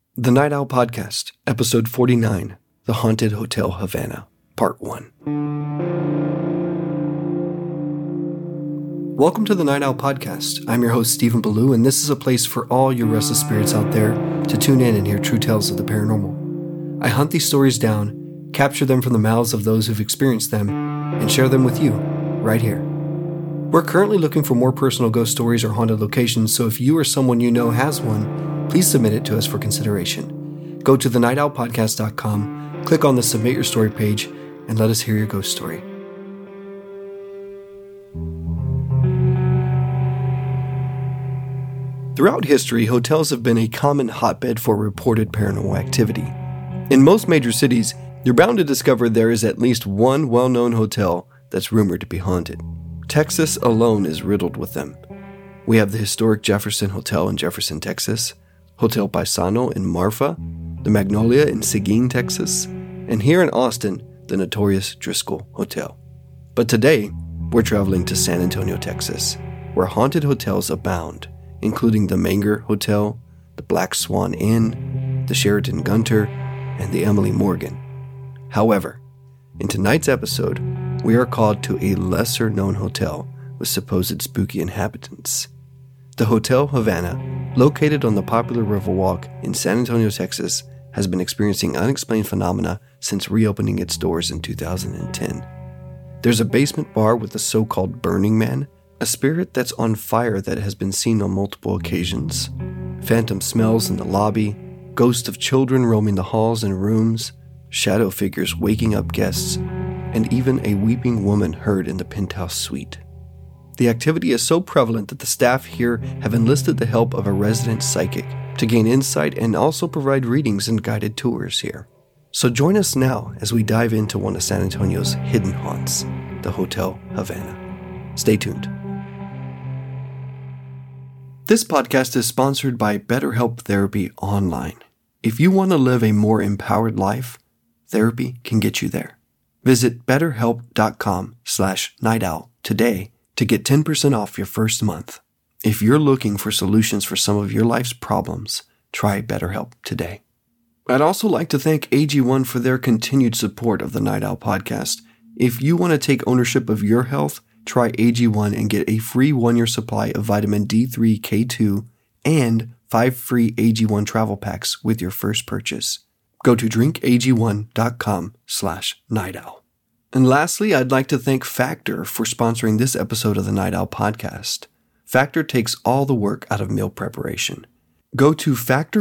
The Night Owl Podcast, Episode 49, The Haunted Hotel Havana, Part 1. Welcome to the Night Owl Podcast. I'm your host, Stephen Ballou, and this is a place for all you restless spirits out there to tune in and hear true tales of the paranormal. I hunt these stories down, capture them from the mouths of those who've experienced them, and share them with you, right here. We're currently looking for more personal ghost stories or haunted locations, so if you or someone you know has one, please submit it to us for consideration. Go to thenightowlpodcast.com, click on the Submit Your Story page, and let us hear your ghost story. Throughout history, hotels have been a common hotbed for reported paranormal activity. In most major cities, you're bound to discover there is at least one well-known hotel that's rumored to be haunted. Texas alone is riddled with them. We have the historic Jefferson Hotel in Jefferson, Texas, Hotel Paisano in Marfa, the Magnolia in Seguin, Texas, and here in Austin, the notorious Driscoll Hotel. But today, we're traveling to San Antonio, Texas, where haunted hotels abound, including the Menger Hotel, the Black Swan Inn, the Sheraton Gunter, and the Emily Morgan. However, in tonight's episode, we are called to a lesser-known hotel with supposed spooky inhabitants. The Hotel Havana, located on the popular Riverwalk in San Antonio, Texas, has been experiencing unexplained phenomena since reopening its doors in 2010. There's a basement bar with the so-called Burning Man, a spirit that's on fire that has been seen on multiple occasions, phantom smells in the lobby, ghosts of children roaming the halls and rooms, shadow figures waking up guests, and even a weeping woman heard in the penthouse suite. The activity is so prevalent that the staff here have enlisted the help of a resident psychic to gain insight and also provide readings and guided tours here. So join us now as we dive into one of San Antonio's hidden haunts, the Hotel Havana. Stay tuned. This podcast is sponsored by BetterHelp Therapy Online. If you want to live a more empowered life, therapy can get you there. Visit betterhelp.com/nightowl today to get 10% off your first month. If you're looking for solutions for some of your life's problems, try BetterHelp today. I'd also like to thank AG1 for their continued support of the Night Owl Podcast. If you want to take ownership of your health, try AG1 and get a free 1-year supply of vitamin D3, K2, and 5 free AG1 travel packs with your first purchase. Go to drinkag1.com/nightowl. And lastly, I'd like to thank Factor for sponsoring this episode of the Night Owl Podcast. Factor takes all the work out of meal preparation. Go to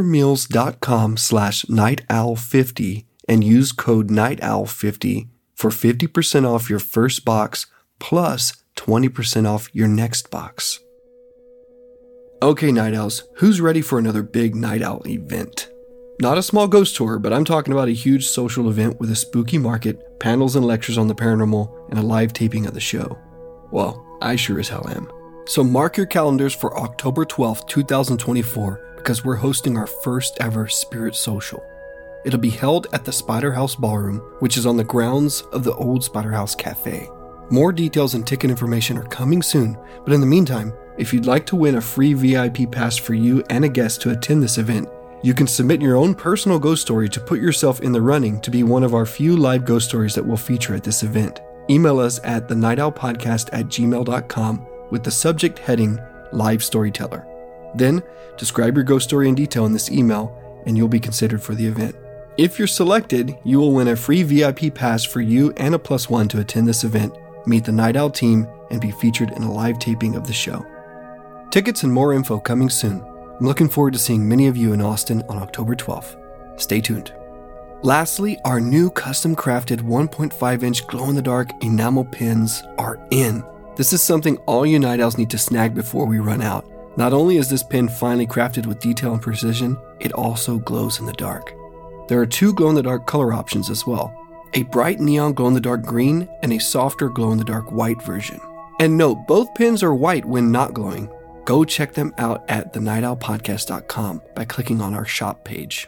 factormeals.com/nightowl50 and use code nightowl50 for 50% off your first box plus 20% off your next box. Okay, Night Owls, who's ready for another big Night Owl event? Not a small ghost tour, but I'm talking about a huge social event with a spooky market, panels and lectures on the paranormal, and a live taping of the show. Well, I sure as hell am. So mark your calendars for October 12th, 2024, because we're hosting our first ever Spirit Social. It'll be held at the Spider House Ballroom, which is on the grounds of the old Spider House Cafe. More details and ticket information are coming soon, but in the meantime, if you'd like to win a free VIP pass for you and a guest to attend this event, you can submit your own personal ghost story to put yourself in the running to be one of our few live ghost stories that we'll feature at this event. Email us at thenightowlpodcast@gmail.com with the subject heading Live Storyteller. Then, describe your ghost story in detail in this email, and you'll be considered for the event. If you're selected, you will win a free VIP pass for you and a +1 to attend this event, meet the Night Owl team, and be featured in a live taping of the show. Tickets and more info coming soon. I'm looking forward to seeing many of you in Austin on October 12th. Stay tuned. Lastly, our new custom-crafted 1.5-inch glow-in-the-dark enamel pins are in. This is something all you Night Owls need to snag before we run out. Not only is this pin finely crafted with detail and precision, it also glows in the dark. There are 2 glow-in-the-dark color options as well. A bright neon glow-in-the-dark green and a softer glow-in-the-dark white version. And note, both pins are white when not glowing. Go check them out at thenightowlpodcast.com by clicking on our shop page.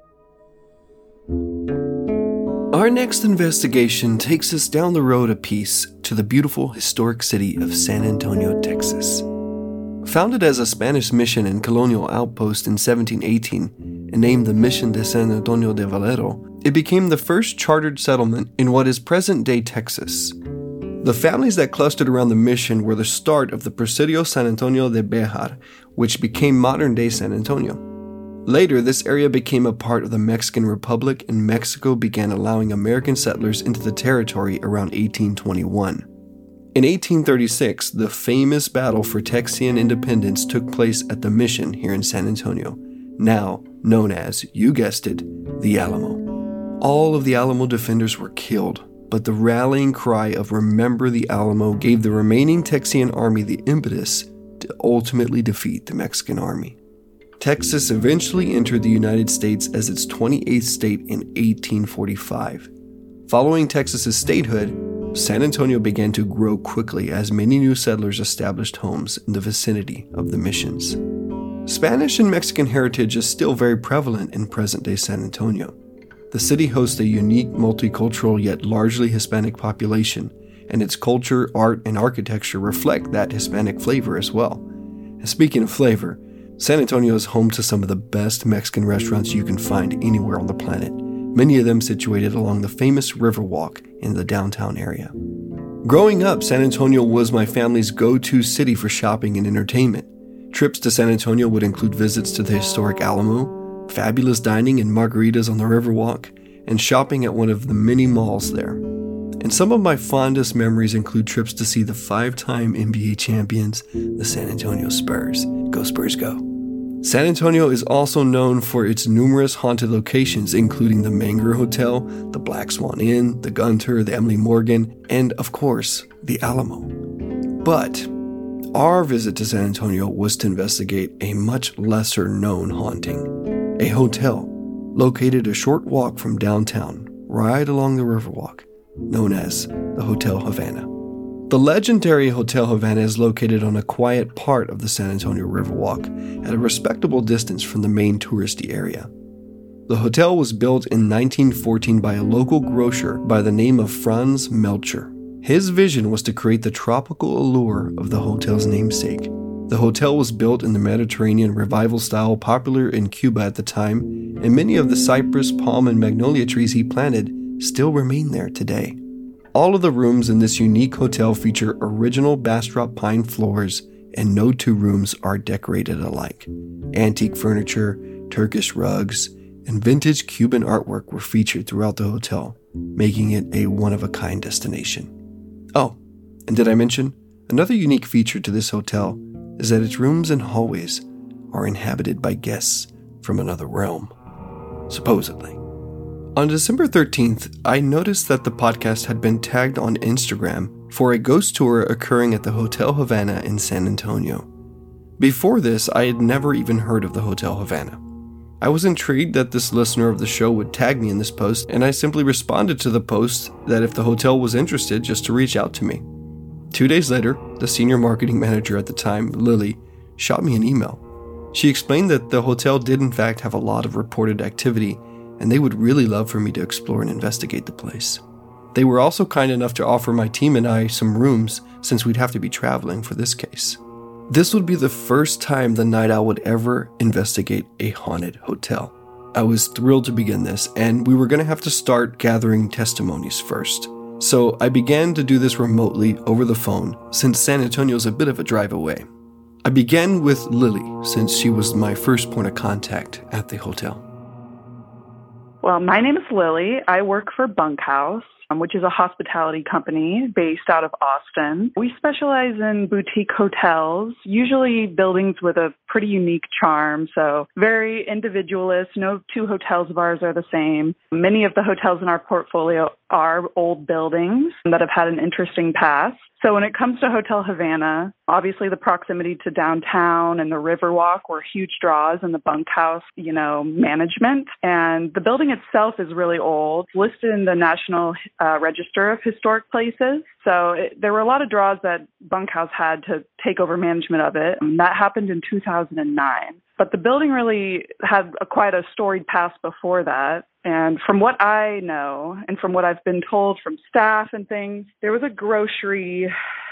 Our next investigation takes us down the road a piece to the beautiful historic city of San Antonio, Texas. Founded as a Spanish mission and colonial outpost in 1718, and named the Mission de San Antonio de Valero, it became the first chartered settlement in what is present-day Texas. The families that clustered around the mission were the start of the Presidio San Antonio de Béjar, which became modern-day San Antonio. Later, this area became a part of the Mexican Republic, and Mexico began allowing American settlers into the territory around 1821. In 1836, the famous battle for Texian independence took place at the mission here in San Antonio, now known as, you guessed it, the Alamo. All of the Alamo defenders were killed, but the rallying cry of "Remember the Alamo" gave the remaining Texian army the impetus to ultimately defeat the Mexican army. Texas eventually entered the United States as its 28th state in 1845. Following Texas's statehood, San Antonio began to grow quickly as many new settlers established homes in the vicinity of the missions. Spanish and Mexican heritage is still very prevalent in present-day San Antonio. The city hosts a unique, multicultural yet largely Hispanic population, and its culture, art, and architecture reflect that Hispanic flavor as well. And speaking of flavor, San Antonio is home to some of the best Mexican restaurants you can find anywhere on the planet, many of them situated along the famous Riverwalk in the downtown area. Growing up, San Antonio was my family's go-to city for shopping and entertainment. Trips to San Antonio would include visits to the historic Alamo, fabulous dining and margaritas on the Riverwalk, and shopping at one of the many malls there. And some of my fondest memories include trips to see the 5-time NBA champions, the San Antonio Spurs. Go Spurs, go! San Antonio is also known for its numerous haunted locations, including the Menger Hotel, the Black Swan Inn, the Gunter, the Emily Morgan, and, of course, the Alamo. But our visit to San Antonio was to investigate a much lesser-known haunting, a hotel located a short walk from downtown, right along the Riverwalk, known as the Hotel Havana. The legendary Hotel Havana is located on a quiet part of the San Antonio Riverwalk at a respectable distance from the main touristy area. The hotel was built in 1914 by a local grocer by the name of Franz Melcher. His vision was to create the tropical allure of the hotel's namesake. The hotel was built in the Mediterranean Revival style popular in Cuba at the time, and many of the cypress, palm, and magnolia trees he planted still remain there today. All of the rooms in this unique hotel feature original Bastrop pine floors, and no two rooms are decorated alike. Antique furniture, Turkish rugs, and vintage Cuban artwork were featured throughout the hotel, making it a one-of-a-kind destination. Oh, and did I mention, another unique feature to this hotel is that its rooms and hallways are inhabited by guests from another realm, supposedly. On December 13th, I noticed that the podcast had been tagged on Instagram for a ghost tour occurring at the Hotel Havana in San Antonio. Before this, I had never even heard of the Hotel Havana. I was intrigued that this listener of the show would tag me in this post, and I simply responded to the post that if the hotel was interested, just to reach out to me. 2 days later, the senior marketing manager at the time, Lily, shot me an email. She explained that the hotel did in fact have a lot of reported activity, and they would really love for me to explore and investigate the place. They were also kind enough to offer my team and I some rooms since we'd have to be traveling for this case. This would be the first time the Night Owl would ever investigate a haunted hotel. I was thrilled to begin this, and we were going to have to start gathering testimonies first. So I began to do this remotely over the phone, since San Antonio's a bit of a drive away. I began with Lily, since she was my first point of contact at the hotel. Well, my name is Lily. I work for Bunkhouse, which is a hospitality company based out of Austin. We specialize in boutique hotels, usually buildings with a pretty unique charm, so very individualist. No two hotels of ours are the same. Many of the hotels in our portfolio are old buildings that have had an interesting past. So when it comes to Hotel Havana, obviously the proximity to downtown and the Riverwalk were huge draws in the bunkhouse, management. And the building itself is really old, listed in the National Register of Historic Places. So there were a lot of draws that Bunkhouse had to take over management of it. And that happened in 2009. But the building really had quite a storied past before that. And from what I know, and from what I've been told from staff and things, there was a grocery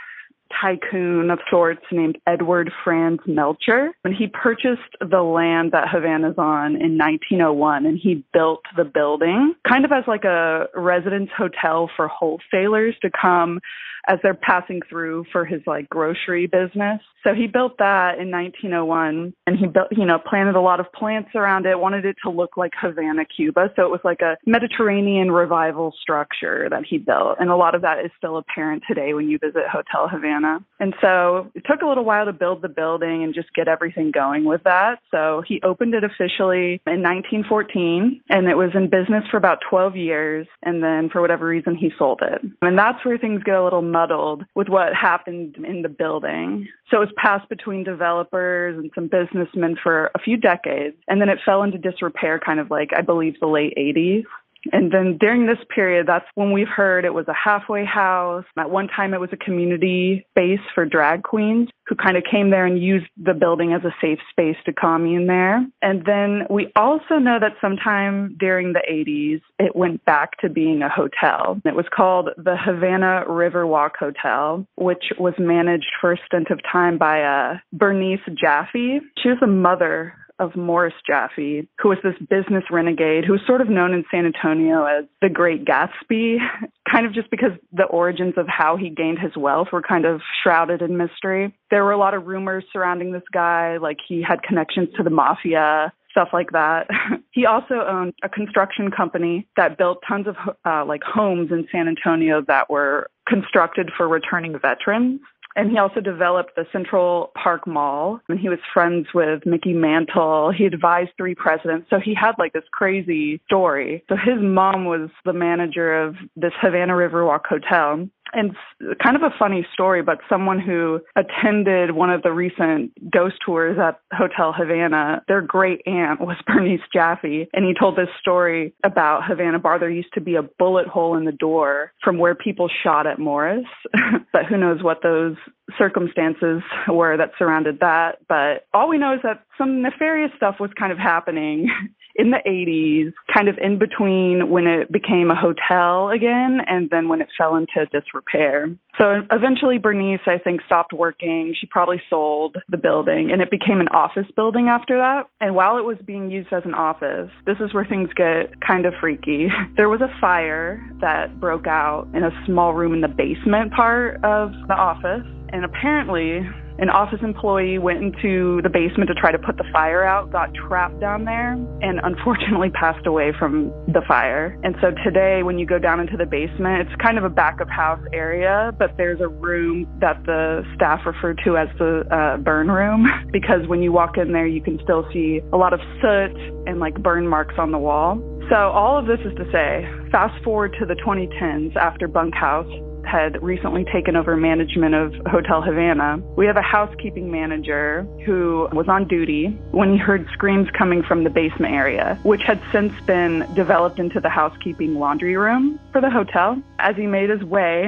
tycoon of sorts named Edward Franz Melcher. And he purchased the land that Havana's on in 1901, and he built the building kind of as like a residence hotel for wholesalers to come as they're passing through for his like grocery business. So he built that in 1901, and he built, planted a lot of plants around it, wanted it to look like Havana, Cuba. So it was like a Mediterranean revival structure that he built. And a lot of that is still apparent today when you visit Hotel Havana. And so it took a little while to build the building and just get everything going with that. So he opened it officially in 1914, and it was in business for about 12 years. And then for whatever reason, he sold it. And that's where things get a little muddled with what happened in the building. So it was passed between developers and some businessmen for a few decades, and then it fell into disrepair kind of like, I believe, the late 80s. And then during this period, that's when we've heard it was a halfway house. At one time, it was a community space for drag queens who kind of came there and used the building as a safe space to commune there. And then we also know that sometime during the 80s, it went back to being a hotel. It was called the Havana Riverwalk Hotel, which was managed for a stint of time by Bernice Jaffe. She was the mother of Morris Jaffe, who was this business renegade who was sort of known in San Antonio as the Great Gatsby, kind of just because the origins of how he gained his wealth were kind of shrouded in mystery. There were a lot of rumors surrounding this guy, like he had connections to the mafia, stuff like that. He also owned a construction company that built tons of homes in San Antonio that were constructed for returning veterans. And he also developed the Central Park Mall, and he was friends with Mickey Mantle. He advised 3 presidents. So he had like this crazy story. So his mom was the manager of this Havana Riverwalk Hotel. And it's kind of a funny story, but someone who attended one of the recent ghost tours at Hotel Havana, their great aunt was Bernice Jaffe. And he told this story about Havana Bar. There used to be a bullet hole in the door from where people shot at Morris. But who knows what those circumstances were that surrounded that. But all we know is that some nefarious stuff was kind of happening in the 80s, kind of in between when it became a hotel again and then when it fell into disrepair. So eventually Bernice, I think, stopped working. She probably sold the building, and it became an office building after that. And while it was being used as an office, this is where things get kind of freaky. There was a fire that broke out in a small room in the basement part of the office. And apparently, an office employee went into the basement to try to put the fire out, got trapped down there, and unfortunately passed away from the fire. And so today, when you go down into the basement, it's kind of a back of house area, but there's a room that the staff refer to as the burn room, because when you walk in there, you can still see a lot of soot and like burn marks on the wall. So all of this is to say, fast forward to the 2010s after Bunkhouse had recently taken over management of Hotel Havana. We have a housekeeping manager who was on duty when he heard screams coming from the basement area, which had since been developed into the housekeeping laundry room for the hotel. As he made his way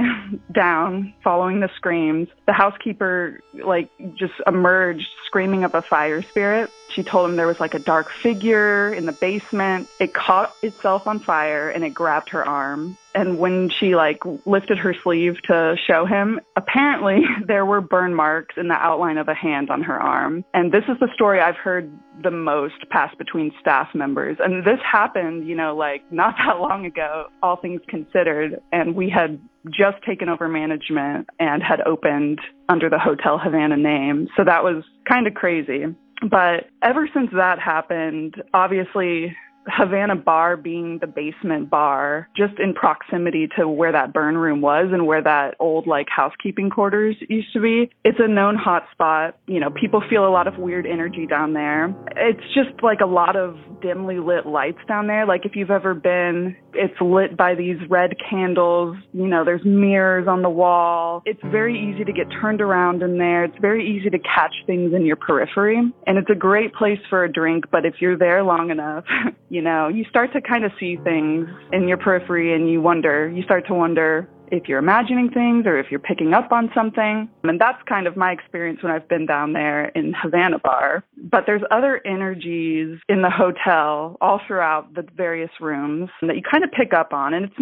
down following the screams, the housekeeper just emerged screaming of a fire spirit. She told him there was like a dark figure in the basement. It caught itself on fire and it grabbed her arm. And when she lifted her sleeve to show him, apparently there were burn marks in the outline of a hand on her arm. And this is the story I've heard the most pass between staff members. And this happened, not that long ago, all things considered. And we had just taken over management and had opened under the Hotel Havana name. So that was kind of crazy. But ever since that happened, obviously, Havana Bar being the basement bar, just in proximity to where that burn room was and where that old housekeeping quarters used to be, it's a known hot spot. People feel a lot of weird energy down there. It's just a lot of dimly lit lights down there. If you've ever been, it's lit by these red candles. There's mirrors on the wall. It's very easy to get turned around in there. It's very easy to catch things in your periphery. And it's a great place for a drink, but if you're there long enough, you start to kind of see things in your periphery and you start to wonder if you're imagining things or if you're picking up on something. And that's kind of my experience when I've been down there in Havana Bar. But there's other energies in the hotel all throughout the various rooms that you kind of pick up on. And it's not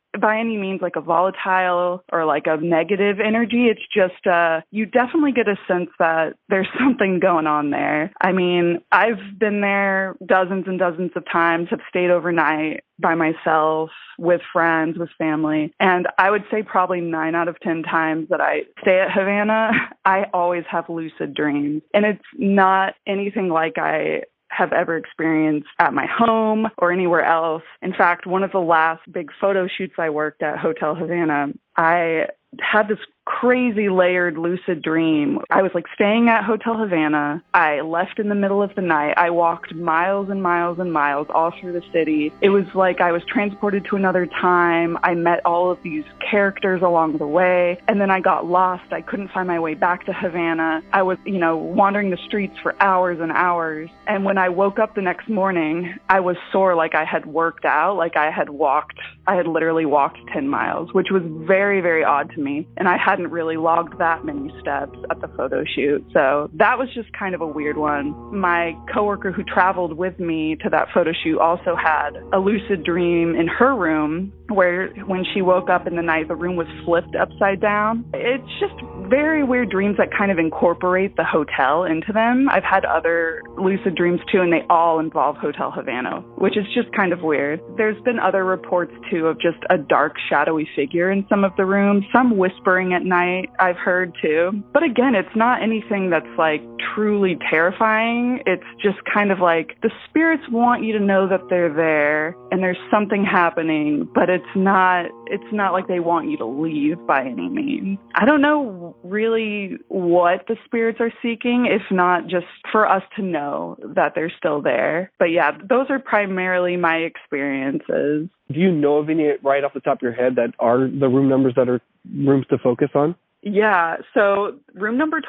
by any means like a volatile or like a negative energy. It's just, you definitely get a sense that there's something going on there. I mean, I've been there dozens and dozens of times, have stayed overnight by myself, with friends, with family. And I would say probably 9 out of 10 times that I stay at Havana, I always have lucid dreams. And it's not anything like I have ever experienced at my home or anywhere else. In fact, one of the last big photo shoots I worked at Hotel Havana, I had this crazy layered lucid dream. I was like staying at Hotel Havana. I left in the middle of the night. I walked miles and miles and miles all through the city. It was like I was transported to another time. I met all of these characters along the way, and then I got lost. I couldn't find my way back to Havana. I was, wandering the streets for hours and hours. And when I woke up the next morning, I was sore, like I had worked out, like I had literally walked 10 miles, which was very, very odd to me. And I hadn't really logged that many steps at the photo shoot. So that was just kind of a weird one. My coworker who traveled with me to that photo shoot also had a lucid dream in her room where when she woke up in the night, the room was flipped upside down. It's just very weird dreams that kind of incorporate the hotel into them. I've had other lucid dreams too, and they all involve Hotel Havana, which is just kind of weird. There's been other reports too of just a dark, shadowy figure in some of the rooms, some whispering at night I've heard too. But again, it's not anything that's like truly terrifying. It's just kind of like the spirits want you to know that they're there and there's something happening, but it's not like they want you to leave by any means. I don't know really what the spirits are seeking, if not just for us to know that they're still there. But yeah, those are primarily my experiences. Do you know of any right off the top of your head that are the room numbers that are rooms to focus on? Yeah, so room number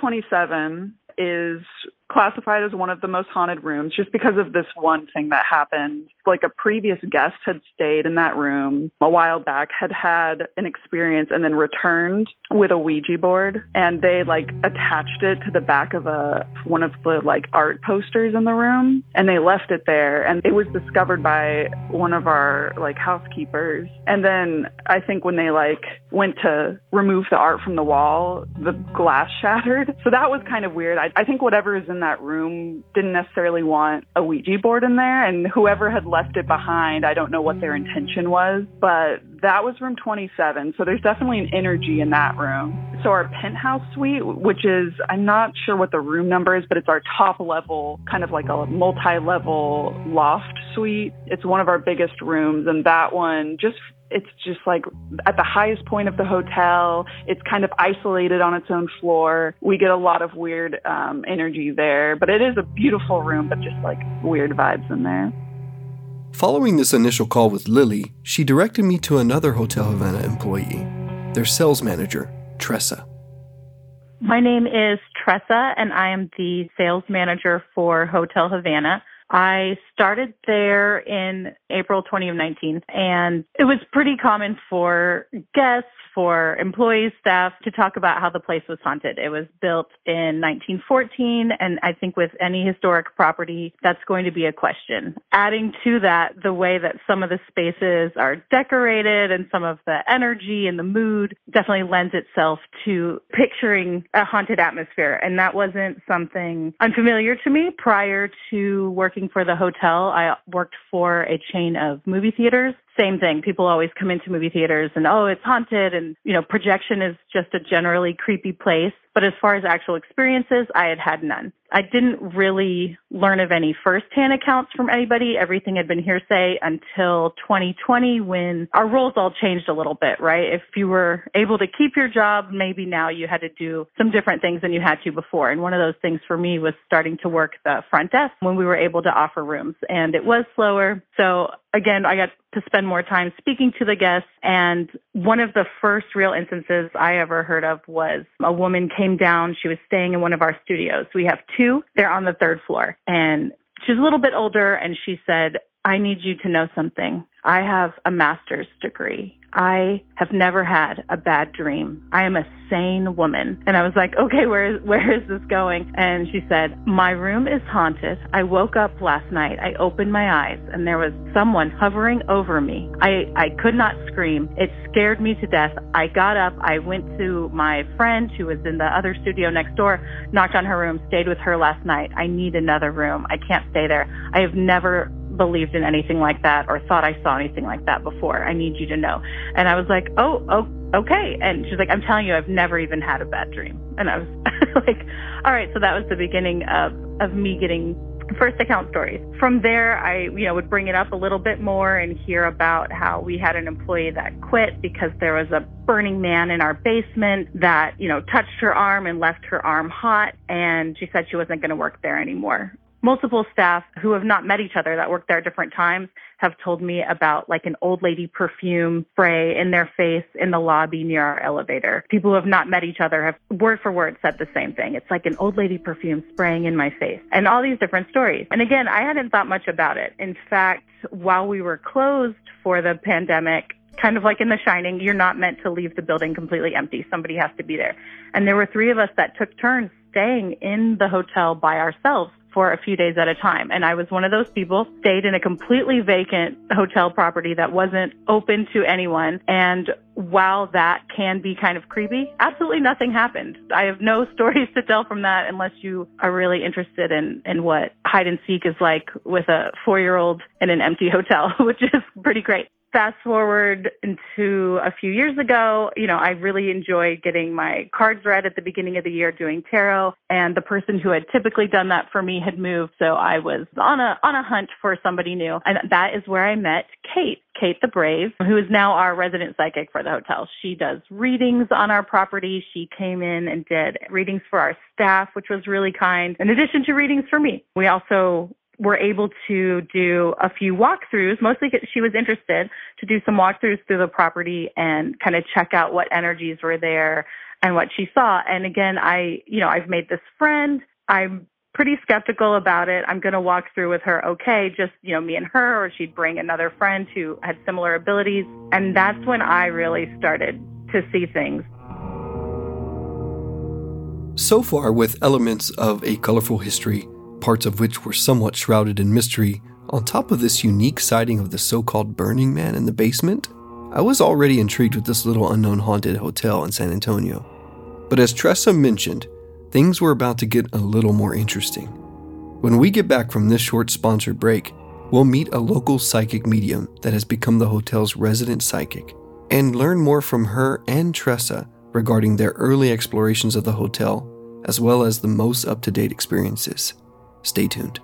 27 is classified as one of the most haunted rooms just because of this one thing that happened. Like a previous guest had stayed in that room a while back, had an experience and then returned with a Ouija board, and they attached it to the back of one of the art posters in the room, and they left it there, and it was discovered by one of our housekeepers. And then I think when they went to remove the art from the wall, the glass shattered. So that was kind of weird. I think whatever is in that room didn't necessarily want a Ouija board in there, and whoever had left it behind, I don't know what their intention was, but that was room 27. So there's definitely an energy in that room. So our penthouse suite, which is, I'm not sure what the room number is, but it's our top level, kind of like a multi-level loft suite. It's one of our biggest rooms, and that one it's just at the highest point of the hotel. It's kind of isolated on its own floor. We get a lot of weird energy there, but it is a beautiful room, but just weird vibes in there. Following this initial call with Lily, she directed me to another Hotel Havana employee, their sales manager, Tressa. My name is Tressa, and I am the sales manager for Hotel Havana. I started there in April 2019, and it was pretty common for guests, for employees, staff to talk about how the place was haunted. It was built in 1914, and I think with any historic property, that's going to be a question. Adding to that, the way that some of the spaces are decorated and some of the energy and the mood definitely lends itself to picturing a haunted atmosphere, and that wasn't something unfamiliar to me. Prior to working for the hotel, I worked for a chain of movie theaters. Same thing. People always come into movie theaters and, it's haunted. And, projection is just a generally creepy place. But as far as actual experiences, I had none. I didn't really learn of any firsthand accounts from anybody. Everything had been hearsay until 2020 when our roles all changed a little bit, right? If you were able to keep your job, maybe now you had to do some different things than you had to before. And one of those things for me was starting to work the front desk when we were able to offer rooms. And it was slower. So again, I got to spend more time speaking to the guests. And one of the first real instances I ever heard of was a woman came down. She was staying in one of our studios. We have two. They're on the third floor. And she's a little bit older. And she said, I need you to know something. I have a master's degree. I have never had a bad dream. I am a sane woman. And I was like, okay, where is this going? And she said, my room is haunted. I woke up last night. I opened my eyes and there was someone hovering over me. I could not scream. It scared me to death. I got up. I went to my friend who was in the other studio next door, knocked on her room, stayed with her last night. I need another room. I can't stay there. I have never believed in anything like that or thought I saw anything like that before. I need you to know. And I was like, oh, okay. And she's like, I'm telling you, I've never even had a bad dream. And I was like, all right. So that was the beginning of me getting first account stories. From there, I would bring it up a little bit more and hear about how we had an employee that quit because there was a burning man in our basement that, touched her arm and left her arm hot. And she said she wasn't going to work there anymore. Multiple staff who have not met each other that work there at different times have told me about like an old lady perfume spray in their face in the lobby near our elevator. People who have not met each other have word for word said the same thing. It's like an old lady perfume spraying in my face and all these different stories. And again, I hadn't thought much about it. In fact, while we were closed for the pandemic, kind of like in The Shining, you're not meant to leave the building completely empty. Somebody has to be there. And there were 3 of us that took turns staying in the hotel by ourselves for a few days at a time. And I was one of those people, stayed in a completely vacant hotel property that wasn't open to anyone. And while that can be kind of creepy, absolutely nothing happened. I have no stories to tell from that unless you are really interested in what hide and seek is like with a 4-year-old in an empty hotel, which is pretty great. Fast forward into a few years ago, I really enjoyed getting my cards read at the beginning of the year doing tarot. And the person who had typically done that for me had moved. So I was on a hunt for somebody new. And that is where I met Kate the Brave, who is now our resident psychic for the hotel. She does readings on our property. She came in and did readings for our staff, which was really kind, in addition to readings for me. We also were able to do a few walkthroughs, mostly because she was interested to do some walkthroughs through the property and kind of check out what energies were there and what she saw. And again, I've made this friend. I'm pretty skeptical about it. I'm going to walk through with her. Okay, just, me and her, or she'd bring another friend who had similar abilities. And that's when I really started to see things. So far, with elements of a colorful history, parts of which were somewhat shrouded in mystery, on top of this unique sighting of the so-called Burning Man in the basement, I was already intrigued with this little unknown haunted hotel in San Antonio. But as Tressa mentioned, things were about to get a little more interesting. When we get back from this short sponsored break, we'll meet a local psychic medium that has become the hotel's resident psychic, and learn more from her and Tressa regarding their early explorations of the hotel, as well as the most up-to-date experiences. Stay tuned.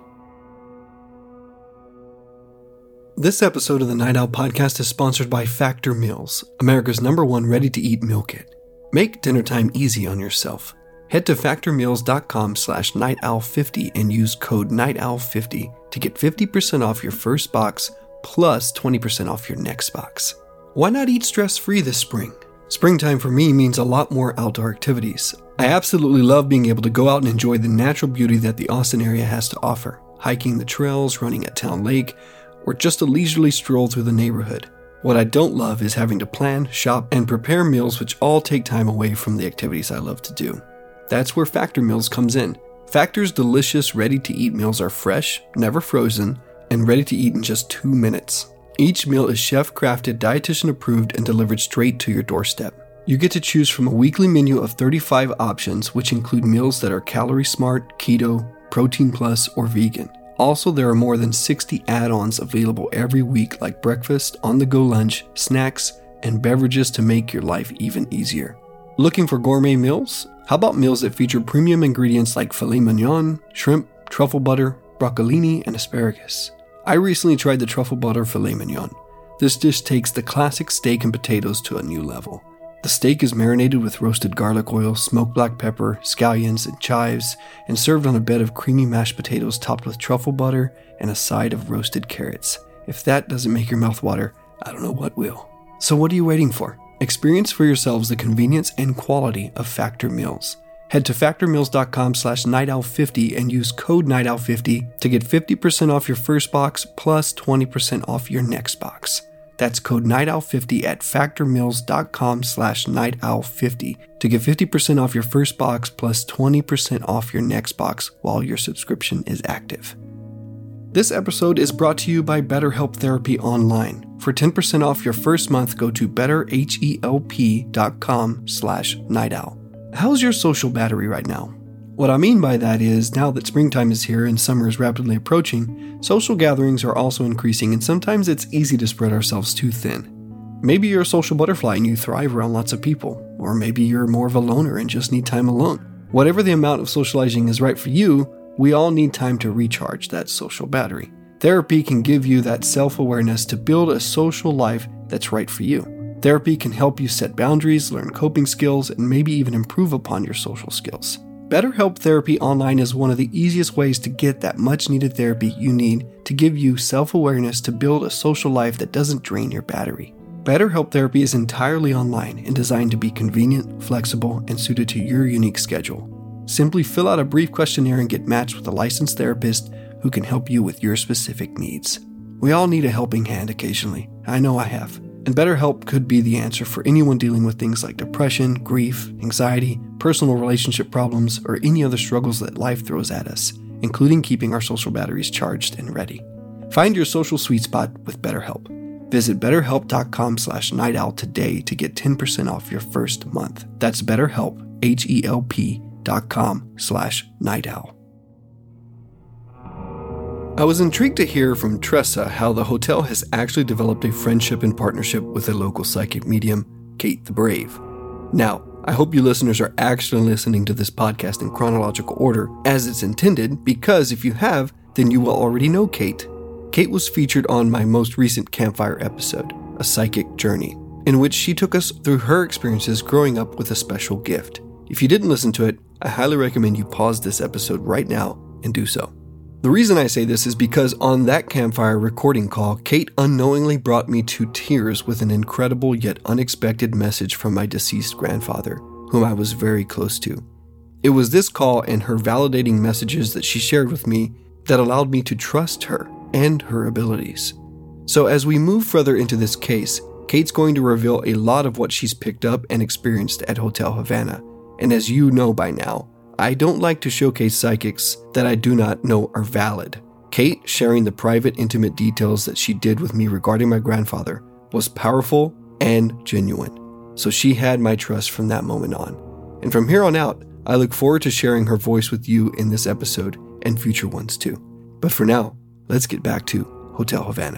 This episode of the Night Owl Podcast is sponsored by Factor Meals, America's #1 ready-to-eat meal kit. Make dinner time easy on yourself. Head to factormeals.com/nightowl50 and use code nightowl50 to get 50% off your first box plus 20% off your next box. Why not eat stress-free this spring? Springtime for me means a lot more outdoor activities. I absolutely love being able to go out and enjoy the natural beauty that the Austin area has to offer. Hiking the trails, running at Town Lake, or just a leisurely stroll through the neighborhood. What I don't love is having to plan, shop, and prepare meals, which all take time away from the activities I love to do. That's where Factor Meals comes in. Factor's delicious, ready-to-eat meals are fresh, never frozen, and ready to eat in just 2 minutes. Each meal is chef-crafted, dietitian-approved, and delivered straight to your doorstep. You get to choose from a weekly menu of 35 options, which include meals that are calorie smart, keto, protein plus, or vegan. Also, there are more than 60 add-ons available every week, like breakfast, on-the-go lunch, snacks, and beverages to make your life even easier. Looking for gourmet meals? How about meals that feature premium ingredients like filet mignon, shrimp, truffle butter, broccolini, and asparagus? I recently tried the truffle butter filet mignon. This dish takes the classic steak and potatoes to a new level. The steak is marinated with roasted garlic oil, smoked black pepper, scallions, and chives, and served on a bed of creamy mashed potatoes topped with truffle butter and a side of roasted carrots. If that doesn't make your mouth water, I don't know what will. So what are you waiting for? Experience for yourselves the convenience and quality of Factor Meals. Head to factormeals.com/nightowl50 and use code nightowl50 to get 50% off your first box plus 20% off your next box. That's code NightOwl50 at factormeals.com/NightOwl50 to get 50% off your first box plus 20% off your next box while your subscription is active. This episode is brought to you by BetterHelp Therapy Online. For 10% off your first month, go to betterhelp.com/nightowl. How's your social battery right now? What I mean by that is, now that springtime is here and summer is rapidly approaching, social gatherings are also increasing, and sometimes it's easy to spread ourselves too thin. Maybe you're a social butterfly and you thrive around lots of people, or maybe you're more of a loner and just need time alone. Whatever the amount of socializing is right for you, we all need time to recharge that social battery. Therapy can give you that self-awareness to build a social life that's right for you. Therapy can help you set boundaries, learn coping skills, and maybe even improve upon your social skills. BetterHelp Therapy Online is one of the easiest ways to get that much-needed therapy you need to give you self-awareness to build a social life that doesn't drain your battery. BetterHelp Therapy is entirely online and designed to be convenient, flexible, and suited to your unique schedule. Simply fill out a brief questionnaire and get matched with a licensed therapist who can help you with your specific needs. We all need a helping hand occasionally. I know I have. And BetterHelp could be the answer for anyone dealing with things like depression, grief, anxiety, personal relationship problems, or any other struggles that life throws at us, including keeping our social batteries charged and ready. Find your social sweet spot with BetterHelp. Visit betterhelp.com/nightowl today to get 10% off your first month. That's BetterHelp, HELP.com/nightowl. I was intrigued to hear from Tressa how the hotel has actually developed a friendship and partnership with a local psychic medium, Kate the Brave. Now, I hope you listeners are actually listening to this podcast in chronological order as it's intended, because if you have, then you will already know Kate. Kate was featured on my most recent Campfire episode, A Psychic Journey, in which she took us through her experiences growing up with a special gift. If you didn't listen to it, I highly recommend you pause this episode right now and do so. The reason I say this is because on that Campfire recording call, Kate unknowingly brought me to tears with an incredible yet unexpected message from my deceased grandfather, whom I was very close to. It was this call and her validating messages that she shared with me that allowed me to trust her and her abilities. So as we move further into this case, Kate's going to reveal a lot of what she's picked up and experienced at Hotel Havana. And as you know by now, I don't like to showcase psychics that I do not know are valid. Kate sharing the private, intimate details that she did with me regarding my grandfather was powerful and genuine. So she had my trust from that moment on. And from here on out, I look forward to sharing her voice with you in this episode and future ones too. But for now, let's get back to Hotel Havana.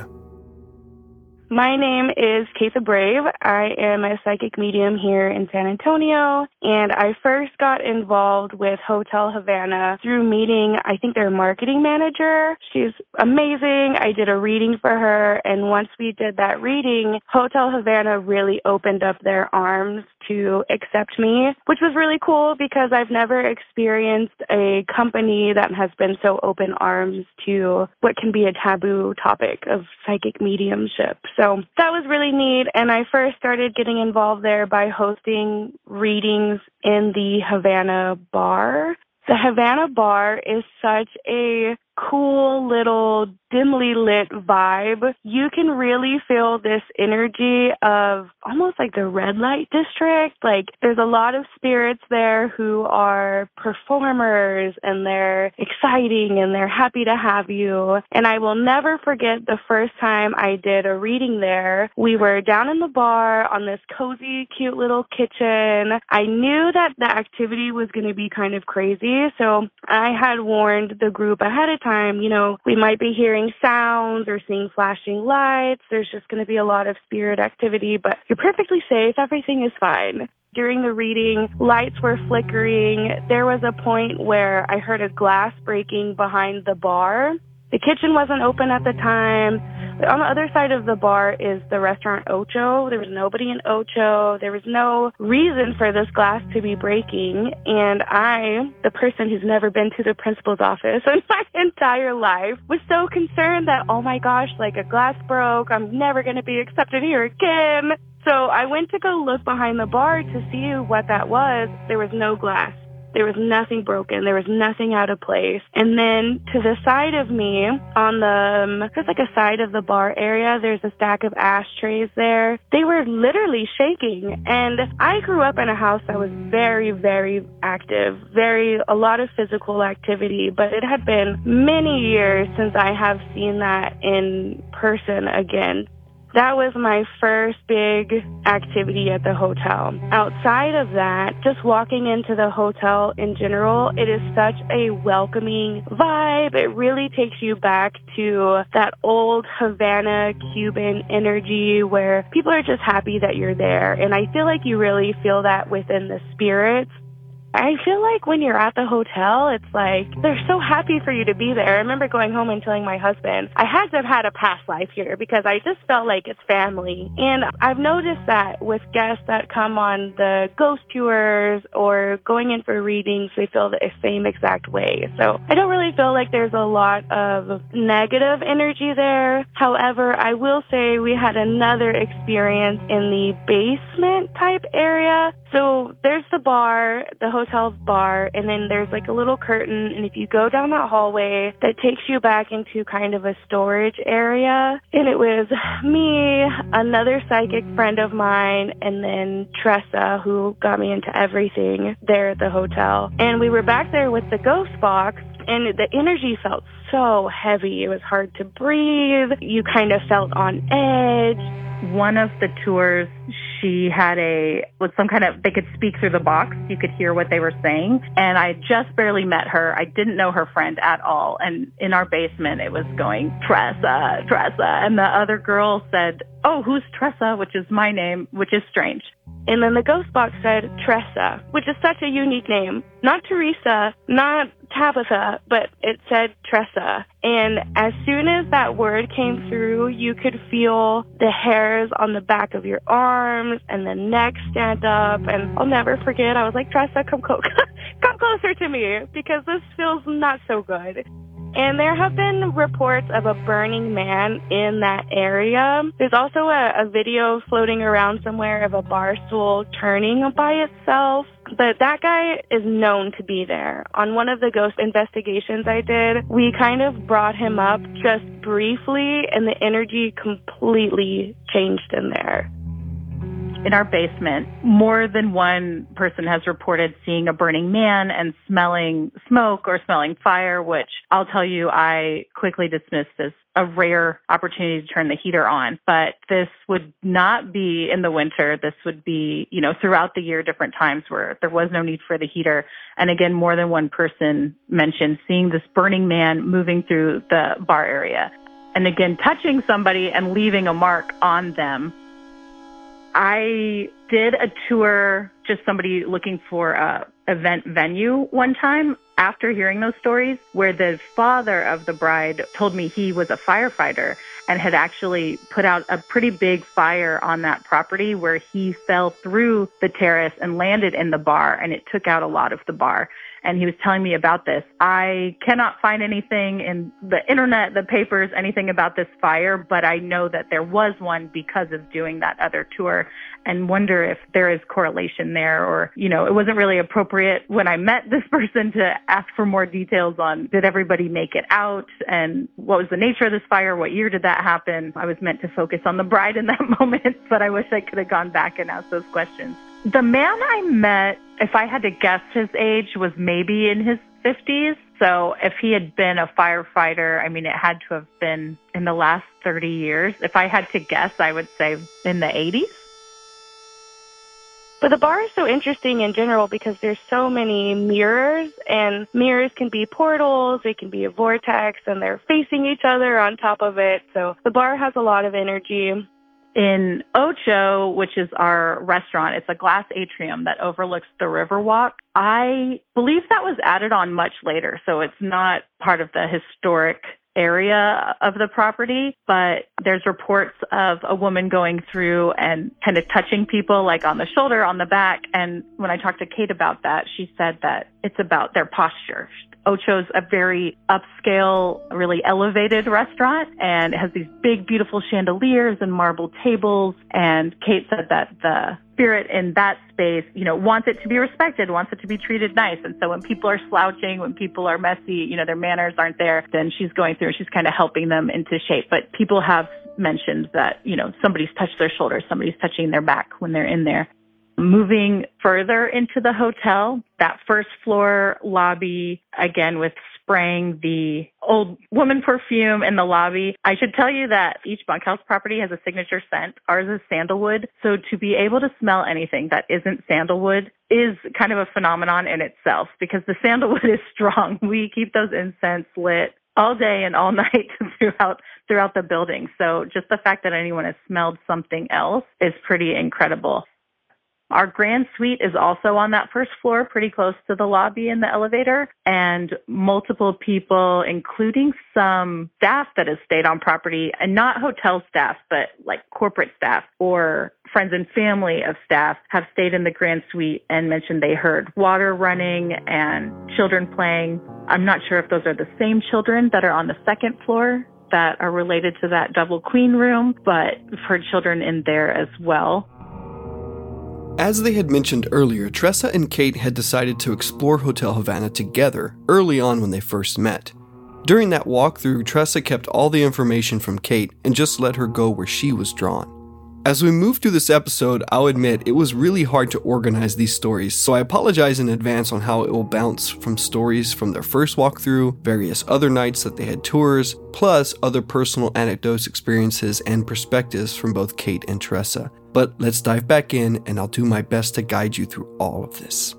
My name is Kate the Brave. I am a psychic medium here in San Antonio, and I first got involved with Hotel Havana through meeting, I think, their marketing manager. She's amazing. I did a reading for her, and once we did that reading, Hotel Havana really opened up their arms to accept me, which was really cool because I've never experienced a company that has been so open arms to what can be a taboo topic of psychic mediumship. So that was really neat, and I first started getting involved there by hosting readings in the Havana Bar. The Havana Bar is such a cool little dimly lit vibe. You can really feel this energy of almost like the red light district. Like there's a lot of spirits there who are performers and they're exciting and they're happy to have you. And I will never forget the first time I did a reading there. We were down in the bar on this cozy, cute little kitchen. I knew that the activity was going to be kind of crazy, so I had warned the group ahead of time, you know, we might be hearing sounds or seeing flashing lights. There's just going to be a lot of spirit activity, but you're perfectly safe. Everything is fine. During the reading, lights were flickering. There was a point where I heard a glass breaking behind the bar. The kitchen wasn't open at the time. On the other side of the bar is the restaurant Ocho. There was nobody in Ocho. There was no reason for this glass to be breaking. And I, the person who's never been to the principal's office in my entire life, was so concerned that, oh my gosh, like a glass broke. I'm never going to be accepted here again. So I went to go look behind the bar to see what that was. There was no glass. There was nothing broken. There was nothing out of place. And then to the side of me, on the, just like a side of the bar area, there's a stack of ashtrays there. They were literally shaking. And I grew up in a house that was very, very active, a lot of physical activity, but it had been many years since I have seen that in person again. That was my first big activity at the hotel. Outside of that, just walking into the hotel in general, it is such a welcoming vibe. It really takes you back to that old Havana Cuban energy where people are just happy that you're there. And I feel like you really feel that within the spirits. I feel like when you're at the hotel, it's like they're so happy for you to be there. I remember going home and telling my husband, I had to have had a past life here because I just felt like it's family. And I've noticed that with guests that come on the ghost tours or going in for readings, they feel the same exact way. So I don't really feel like there's a lot of negative energy there. However, I will say we had another experience in the basement type area. So there's the bar, the hotel's bar, and then there's like a little curtain. And if you go down that hallway, that takes you back into kind of a storage area. And it was me, another psychic friend of mine, and then Tressa, who got me into everything there at the hotel. And we were back there with the ghost box, and the energy felt so heavy. It was hard to breathe. You kind of felt on edge. One of the tours, she had they could speak through the box. You could hear what they were saying. And I just barely met her. I didn't know her friend at all. And in our basement, it was going, Tressa, Tressa. And the other girl said, oh, who's Tressa, which is my name, which is strange. And then the ghost box said Tressa, which is such a unique name. Not Teresa, not Tabitha, but it said Tressa. And as soon as that word came through, you could feel the hairs on the back of your arms and the neck stand up. And I'll never forget, I was like, Tressa, come closer to me because this feels not so good. And there have been reports of a burning man in that area. There's also a video floating around somewhere of a bar stool turning by itself. But that guy is known to be there. On one of the ghost investigations I did, we kind of brought him up just briefly, and the energy completely changed in there. In our basement, more than one person has reported seeing a burning man and smelling smoke or smelling fire, which I'll tell you I quickly dismissed as a rare opportunity to turn the heater on. But this would not be in the winter. This would be, throughout the year, different times where there was no need for the heater. And again, more than one person mentioned seeing this burning man moving through the bar area. And again, touching somebody and leaving a mark on them. I did a tour, just somebody looking for a event venue one time after hearing those stories, where the father of the bride told me he was a firefighter and had actually put out a pretty big fire on that property where he fell through the terrace and landed in the bar, and it took out a lot of the bar. And he was telling me about this. I cannot find anything in the internet, the papers, anything about this fire, but I know that there was one because of doing that other tour, and wonder if there is correlation there, or, it wasn't really appropriate when I met this person to ask for more details on did everybody make it out and what was the nature of this fire, what year did that happen. I was meant to focus on the bride in that moment, but I wish I could have gone back and asked those questions. The man I met, if I had to guess his age, was maybe in his 50s. So if he had been a firefighter, it had to have been in the last 30 years. If I had to guess, I would say in the 80s. But the bar is so interesting in general because there's so many mirrors, and mirrors can be portals, they can be a vortex, and they're facing each other on top of it. So the bar has a lot of energy. In Ocho, which is our restaurant, it's a glass atrium that overlooks the Riverwalk. I believe that was added on much later, so it's not part of the historic area of the property, but there's reports of a woman going through and kind of touching people like on the shoulder, on the back. And when I talked to Kate about that, she said that it's about their posture. Ocho's a very upscale, really elevated restaurant, and it has these big, beautiful chandeliers and marble tables. And Kate said that the spirit in that space, wants it to be respected, wants it to be treated nice. And so when people are slouching, when people are messy, their manners aren't there, then she's going through and she's kind of helping them into shape. But people have mentioned that, somebody's touched their shoulder, somebody's touching their back when they're in there. Moving further into the hotel, that first floor lobby, again, with spraying the old woman perfume in the lobby. I should tell you that each bunkhouse property has a signature scent. Ours is sandalwood. So to be able to smell anything that isn't sandalwood is kind of a phenomenon in itself because the sandalwood is strong. We keep those incense lit all day and all night throughout the building. So just the fact that anyone has smelled something else is pretty incredible. Our grand suite is also on that first floor, pretty close to the lobby and the elevator, and multiple people, including some staff that has stayed on property, and not hotel staff, but like corporate staff or friends and family of staff have stayed in the grand suite and mentioned they heard water running and children playing. I'm not sure if those are the same children that are on the second floor that are related to that double queen room, but we've heard children in there as well. As they had mentioned earlier, Tressa and Kate had decided to explore Hotel Havana together early on when they first met. During that walkthrough, Tressa kept all the information from Kate and just let her go where she was drawn. As we move through this episode, I'll admit it was really hard to organize these stories, so I apologize in advance on how it will bounce from stories from their first walkthrough, various other nights that they had tours, plus other personal anecdotes, experiences, and perspectives from both Kate and Tressa. But let's dive back in, and I'll do my best to guide you through all of this.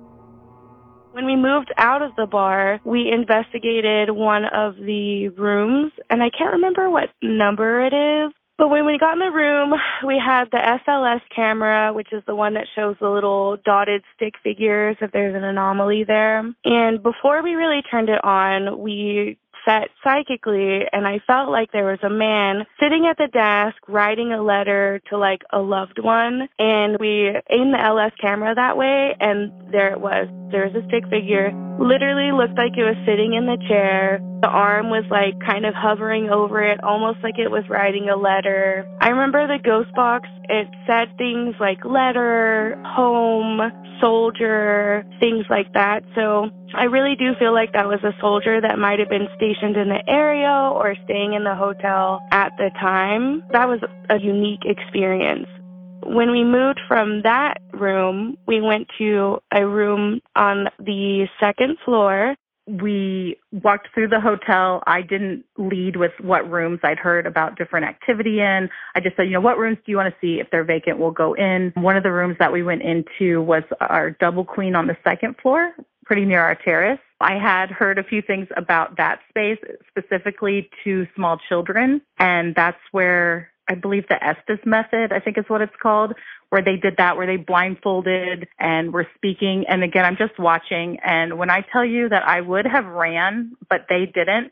When we moved out of the bar, we investigated one of the rooms, and I can't remember what number it is. But when we got in the room, we had the SLS camera, which is the one that shows the little dotted stick figures if there's an anomaly there. And before we really turned it on, we sat psychically, and I felt like there was a man sitting at the desk writing a letter to like a loved one. And we aimed the LS camera that way, and there it was. There was a stick figure. Literally looked like it was sitting in the chair. The arm was like kind of hovering over it, almost like it was writing a letter. I remember the ghost box. It said things like letter, home, soldier, things like that. So I really do feel like that was a soldier that might have been stationed in the area or staying in the hotel at the time. That was a unique experience. When we moved from that room, we went to a room on the second floor. We walked through the hotel. I didn't lead with what rooms I'd heard about different activity in. I just said, what rooms do you want to see? If they're vacant, we'll go in. One of the rooms that we went into was our double queen on the second floor, pretty near our terrace. I had heard a few things about that space, specifically to small children, and that's where I believe the Estes method, I think is what it's called, where they did that, where they blindfolded and were speaking. And again, I'm just watching. And when I tell you that I would have ran, but they didn't,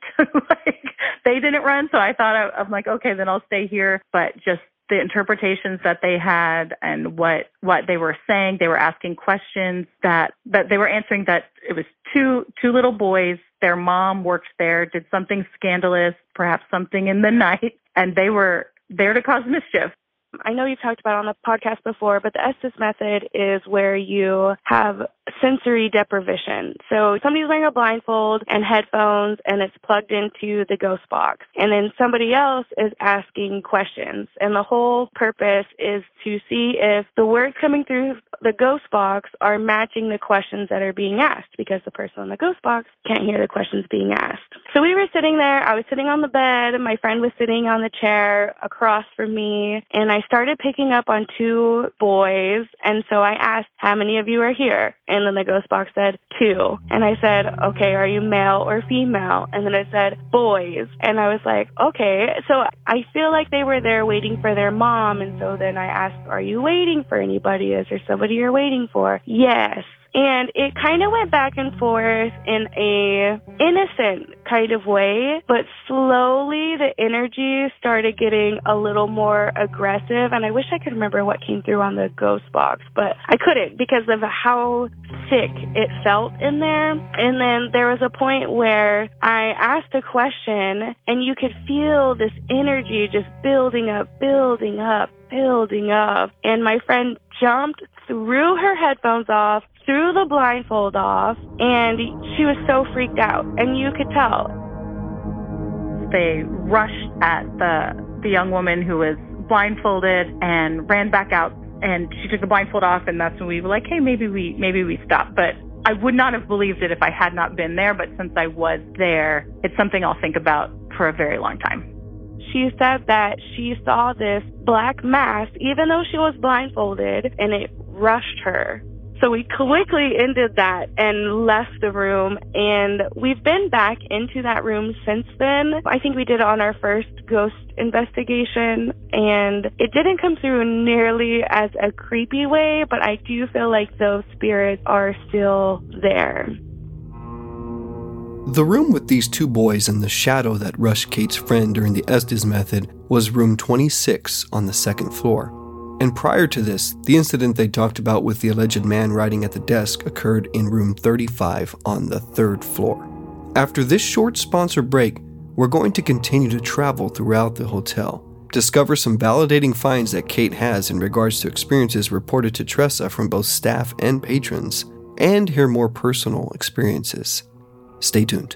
they didn't run. So I thought, I'm like, okay, then I'll stay here. But just the interpretations that they had and what they were saying, they were asking questions that they were answering, that it was two little boys. Their mom worked there, did something scandalous, perhaps something in the night, and they were there to cause mischief. I know you've talked about it on the podcast before, but the Estes method is where you have sensory deprivation. So somebody's wearing a blindfold and headphones, and it's plugged into the ghost box. And then somebody else is asking questions. And the whole purpose is to see if the words coming through the ghost box are matching the questions that are being asked, because the person in the ghost box can't hear the questions being asked. So we were sitting there. I was sitting on the bed, and my friend was sitting on the chair across from me. And I started picking up on two boys. And so I asked, how many of you are here? And then the ghost box said 2. And I said, okay, are you male or female? And then it said boys. And I was like, okay. So I feel like they were there waiting for their mom. And so then I asked, are you waiting for anybody? Is there somebody you're waiting for? Yes. And it kind of went back and forth in a innocent kind of way, but slowly the energy started getting a little more aggressive. And I wish I could remember what came through on the ghost box, but I couldn't because of how sick it felt in there. And then there was a point where I asked a question, and you could feel this energy just building up. And my friend, jumped, threw her headphones off, threw the blindfold off, and she was so freaked out, and you could tell. They rushed at the young woman who was blindfolded and ran back out, and she took the blindfold off, and that's when we were like, hey, maybe we stop. But I would not have believed it if I had not been there, but since I was there, it's something I'll think about for a very long time. She said that she saw this black mass, even though she was blindfolded, and it rushed her. So we quickly ended that and left the room, and we've been back into that room since then. I think we did on our first ghost investigation, and it didn't come through nearly as a creepy way, but I do feel like those spirits are still there. The room with these two boys and the shadow that rushed Kate's friend during the Estes method was room 26 on the second floor. And prior to this, the incident they talked about with the alleged man writing at the desk occurred in room 35 on the third floor. After this short sponsor break, we're going to continue to travel throughout the hotel, discover some validating finds that Kate has in regards to experiences reported to Tressa from both staff and patrons, and hear more personal experiences. Stay tuned.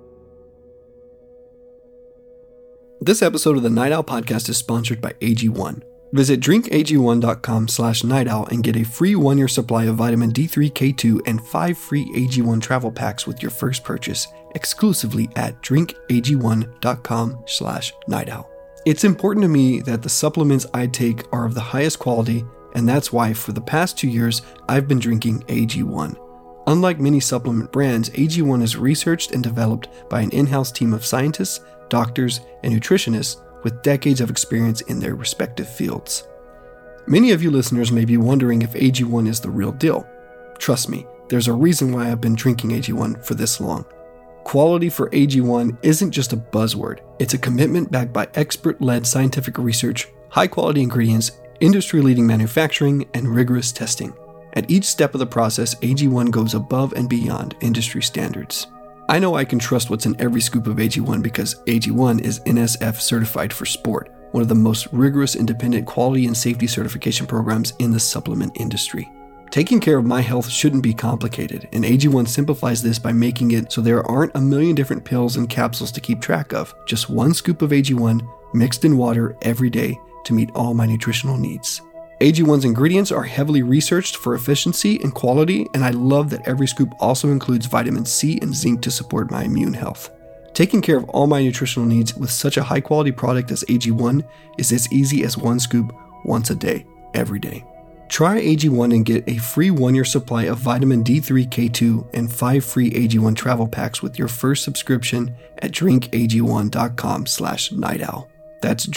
This episode of the Night Owl Podcast is sponsored by AG1. Visit drinkag1.com/nightowl and get a free 1-year supply of vitamin D3, K2, and 5 free AG1 travel packs with your first purchase exclusively at drinkag1.com/nightowl. It's important to me that the supplements I take are of the highest quality, and that's why for the past 2 years I've been drinking AG1. Unlike many supplement brands, AG1 is researched and developed by an in-house team of scientists, doctors, and nutritionists with decades of experience in their respective fields. Many of you listeners may be wondering if AG1 is the real deal. Trust me, there's a reason why I've been drinking AG1 for this long. Quality for AG1 isn't just a buzzword, it's a commitment backed by expert-led scientific research, high-quality ingredients, industry-leading manufacturing, and rigorous testing. At each step of the process, AG1 goes above and beyond industry standards. I know I can trust what's in every scoop of AG1 because AG1 is NSF certified for sport, one of the most rigorous independent quality and safety certification programs in the supplement industry. Taking care of my health shouldn't be complicated, and AG1 simplifies this by making it so there aren't a million different pills and capsules to keep track of. Just one scoop of AG1 mixed in water every day to meet all my nutritional needs. AG1's ingredients are heavily researched for efficiency and quality, and I love that every scoop also includes vitamin C and zinc to support my immune health. Taking care of all my nutritional needs with such a high-quality product as AG1 is as easy as one scoop once a day, every day. Try AG1 and get a free 1-year supply of vitamin D3, K2, and 5 free AG1 travel packs with your first subscription at drinkag1.com/nightowl. That's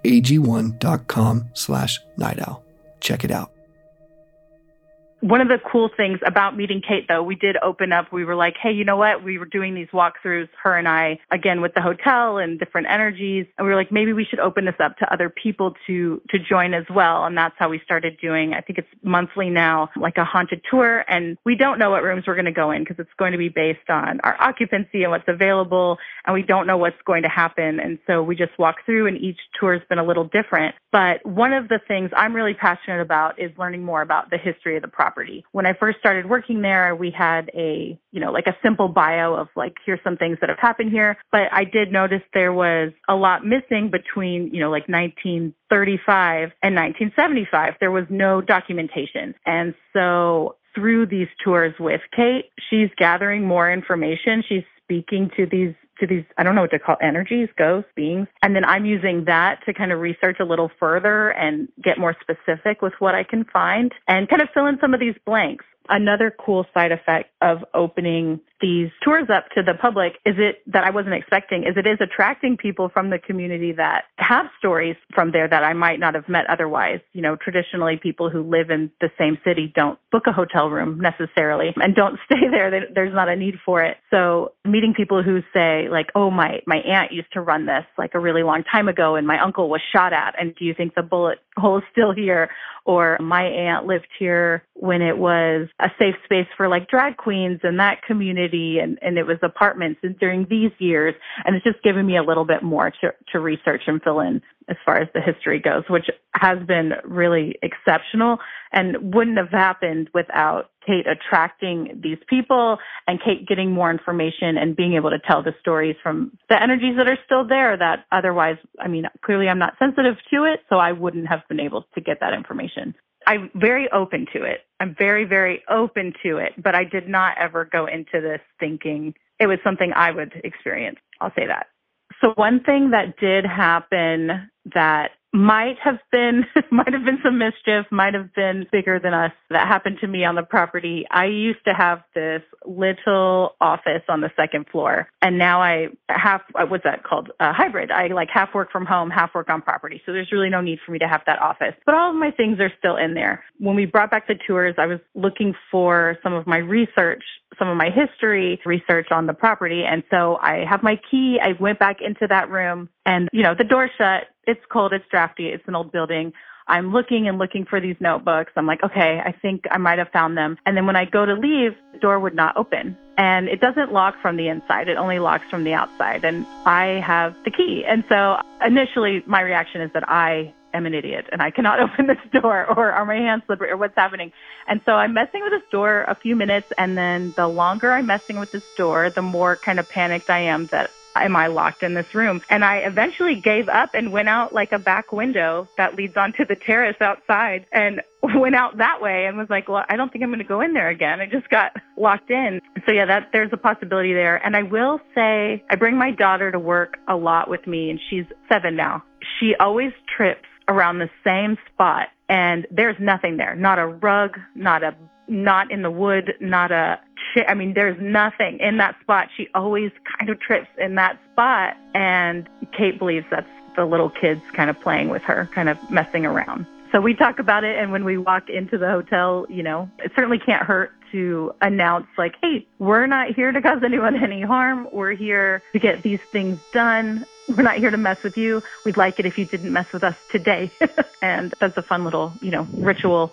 drinkag1.com/nightowl. Check it out. One of the cool things about meeting Kate, though, we did open up. We were like, hey, you know what? We were doing these walkthroughs, her and I, again, with the hotel and different energies. And we were like, maybe we should open this up to other people to join as well. And that's how we started doing, I think it's monthly now, like a haunted tour. And we don't know what rooms we're going to go in because it's going to be based on our occupancy and what's available. And we don't know what's going to happen. And so we just walk through, and each tour has been a little different. But one of the things I'm really passionate about is learning more about the history of the property. When I first started working there, we had a simple bio of like, here's some things that have happened here. But I did notice there was a lot missing between, 1935 and 1975. There was no documentation. And so through these tours with Kate, she's gathering more information. She's speaking to these, I don't know what to call energies, ghosts, beings. And then I'm using that to kind of research a little further and get more specific with what I can find and kind of fill in some of these blanks. Another cool side effect of opening these tours up to the public that I wasn't expecting is it is attracting people from the community that have stories from there that I might not have met otherwise. Traditionally people who live in the same city don't book a hotel room necessarily and don't stay there. There's not a need for it. So meeting people who say like, oh, my aunt used to run this like a really long time ago and my uncle was shot at. And do you think the bullet hole is still here? Or my aunt lived here when it was a safe space for like drag queens in that community and it was apartments during these years. And it's just given me a little bit more to research and fill in as far as the history goes, which has been really exceptional and wouldn't have happened without Kate attracting these people and Kate getting more information and being able to tell the stories from the energies that are still there that otherwise, clearly I'm not sensitive to it, so I wouldn't have been able to get that information. I'm very open to it. I'm very, very open to it, but I did not ever go into this thinking it was something I would experience. I'll say that. So one thing that did happen that might have been some mischief, might have been bigger than us, that happened to me on the property. I used to have this little office on the second floor, and now I have, what's that called? Hybrid. I half work from home, half work on property. So there's really no need for me to have that office. But all of my things are still in there. When we brought back the tours, I was looking for some of my research, some of my history research on the property. And so I have my key. I went back into that room and, the door's shut. It's cold. It's drafty. It's an old building. I'm looking for these notebooks. I'm like, okay, I think I might have found them. And then when I go to leave, the door would not open. And it doesn't lock from the inside. It only locks from the outside. And I have the key. And so initially my reaction is that I am an idiot and I cannot open this door, or are my hands slippery, or what's happening? And so I'm messing with this door a few minutes. And then the longer I'm messing with this door, the more kind of panicked I am that am I locked in this room? And I eventually gave up and went out like a back window that leads onto the terrace outside and went out that way and was like, well, I don't think I'm going to go in there again. I just got locked in. So yeah, there's a possibility there. And I will say, I bring my daughter to work a lot with me, and she's 7 now. She always trips around the same spot, and there's nothing there. Not a rug, not in the wood, not a chair. There's nothing in that spot. She always kind of trips in that spot. And Kate believes that's the little kids kind of playing with her, kind of messing around. So we talk about it. And when we walk into the hotel, it certainly can't hurt to announce like, hey, we're not here to cause anyone any harm. We're here to get these things done. We're not here to mess with you. We'd like it if you didn't mess with us today. And that's a fun little, ritual.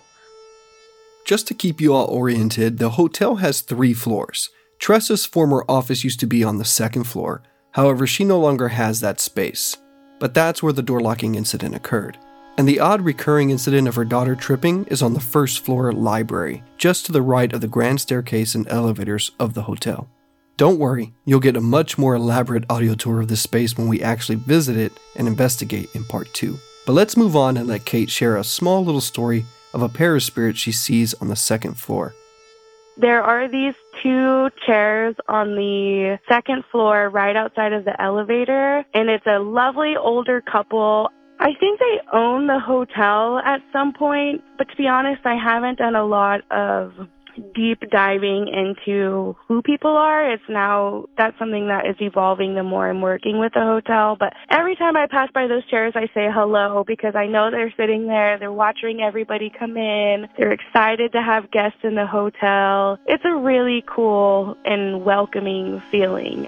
Just to keep you all oriented, the hotel has 3 floors. Tressa's former office used to be on the second floor. However, she no longer has that space. But that's where the door locking incident occurred. And the odd recurring incident of her daughter tripping is on the first floor library, just to the right of the grand staircase and elevators of the hotel. Don't worry, you'll get a much more elaborate audio tour of this space when we actually visit it and investigate in part 2. But let's move on and let Kate share a small little story of a pair of spirits she sees on the second floor. There are these 2 chairs on the second floor right outside of the elevator, and it's a lovely older couple. I think they own the hotel at some point, but to be honest, I haven't done a lot of deep diving into who people are. That's something that is evolving the more I'm working with the hotel. But every time I pass by those chairs, I say hello because I know they're sitting there. They're watching everybody come in. They're excited to have guests in the hotel. It's a really cool and welcoming feeling.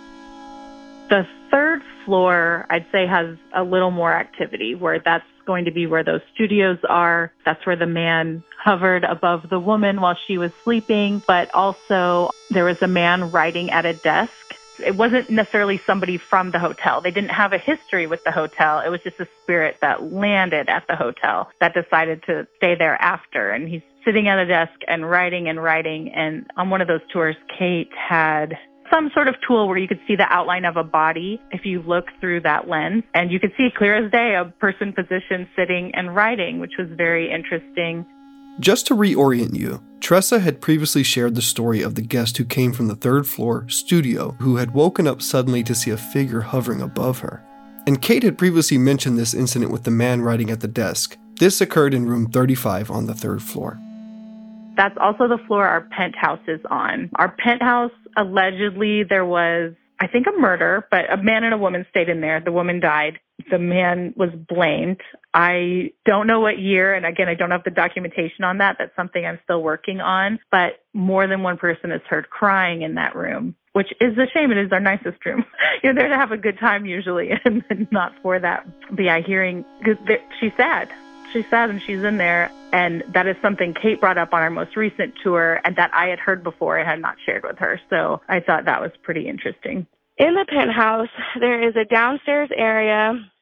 The third floor, I'd say, has a little more activity, where that's going to be where those studios are. That's where the man hovered above the woman while she was sleeping. But also there was a man writing at a desk. It wasn't necessarily somebody from the hotel. They didn't have a history with the hotel. It was just a spirit that landed at the hotel that decided to stay there after. And he's sitting at a desk and writing. And on one of those tours, Kate had some sort of tool where you could see the outline of a body if you look through that lens. And you could see clear as day a person positioned sitting and writing, which was very interesting. Just to reorient you, Tressa had previously shared the story of the guest who came from the third floor studio who had woken up suddenly to see a figure hovering above her. And Kate had previously mentioned this incident with the man writing at the desk. This occurred in room 35 on the third floor. That's also the floor our penthouse is on. Our penthouse, allegedly, there was, I think, a murder, but a man and a woman stayed in there. The woman died. The man was blamed. I don't know what year, and again, I don't have the documentation on that. That's something I'm still working on. But more than one person is heard crying in that room, which is a shame. It is our nicest room. You're there to have a good time usually, and not for that. But yeah, hearing, because she's sad. She's sad and she's in there. And that is something Kate brought up on our most recent tour and that I had heard before and had not shared with her. So I thought that was pretty interesting. In the penthouse, there is a downstairs area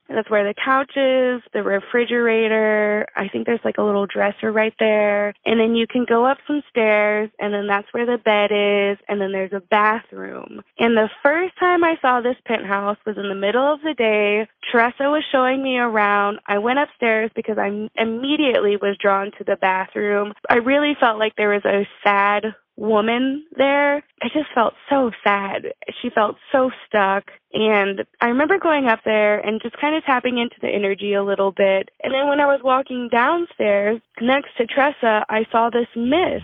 That's where the couch is, the refrigerator. I think there's like a little dresser right there. And then you can go up some stairs, and then that's where the bed is, and then there's a bathroom. And the first time I saw this penthouse was in the middle of the day. Tressa was showing me around. I went upstairs because I immediately was drawn to the bathroom. I really felt like there was a sad woman there. I just felt so sad. She felt so stuck. And I remember going up there and just kind of tapping into the energy a little bit. And then when I was walking downstairs next to Tressa, I saw this mist.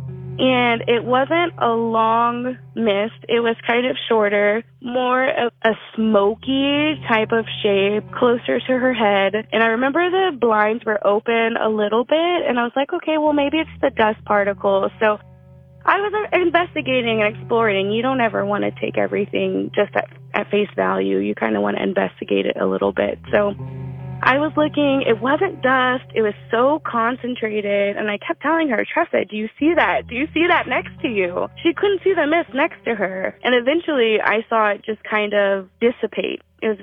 And it wasn't a long mist. It was kind of shorter, more of a smoky type of shape, closer to her head. And I remember the blinds were open a little bit, and I was like, okay, well, maybe it's the dust particles. So I was investigating and exploring. You don't ever want to take everything just at face value. You kind of want to investigate it a little bit. So I was looking. It wasn't dust. It was so concentrated. And I kept telling her, Tressa, do you see that? Do you see that next to you? She couldn't see the mist next to her. And eventually I saw it just kind of dissipate. It was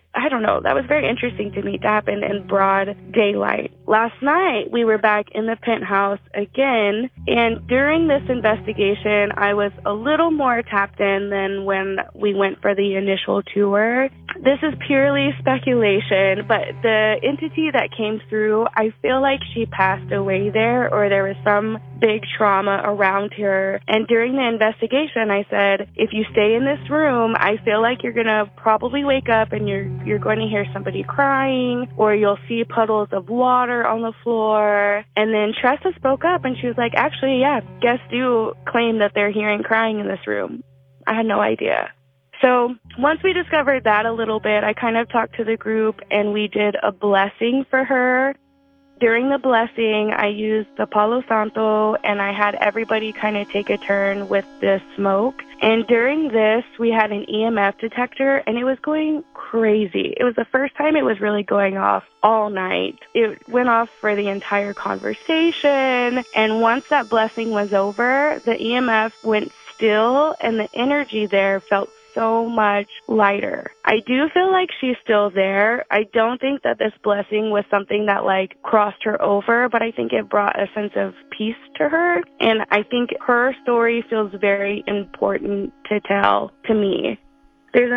that was very interesting to me to happen in broad daylight. Last night, we were back in the penthouse again, and during this investigation, I was a little more tapped in than when we went for the initial tour. This is purely speculation, but the entity that came through, I feel like she passed away there, or there was some big trauma around her. And during the investigation, I said, if you stay in this room, I feel like you're going to probably wake up and you're going to hear somebody crying, or you'll see puddles of water on the floor. And then Tressa spoke up and she was like, actually, yeah, guests do claim that they're hearing crying in this room. I had no idea. So once we discovered that a little bit, I kind of talked to the group and we did a blessing for her. During the blessing, I used the Palo Santo, and I had everybody kind of take a turn with the smoke. And during this, we had an EMF detector, and it was going crazy. It was the first time it was really going off all night. It went off for the entire conversation, and once that blessing was over, the EMF went still, and the energy there felt so much lighter. I do feel like she's still there. I don't think that this blessing was something that crossed her over, but I think it brought a sense of peace to her. And I think her story feels very important to tell to me. There's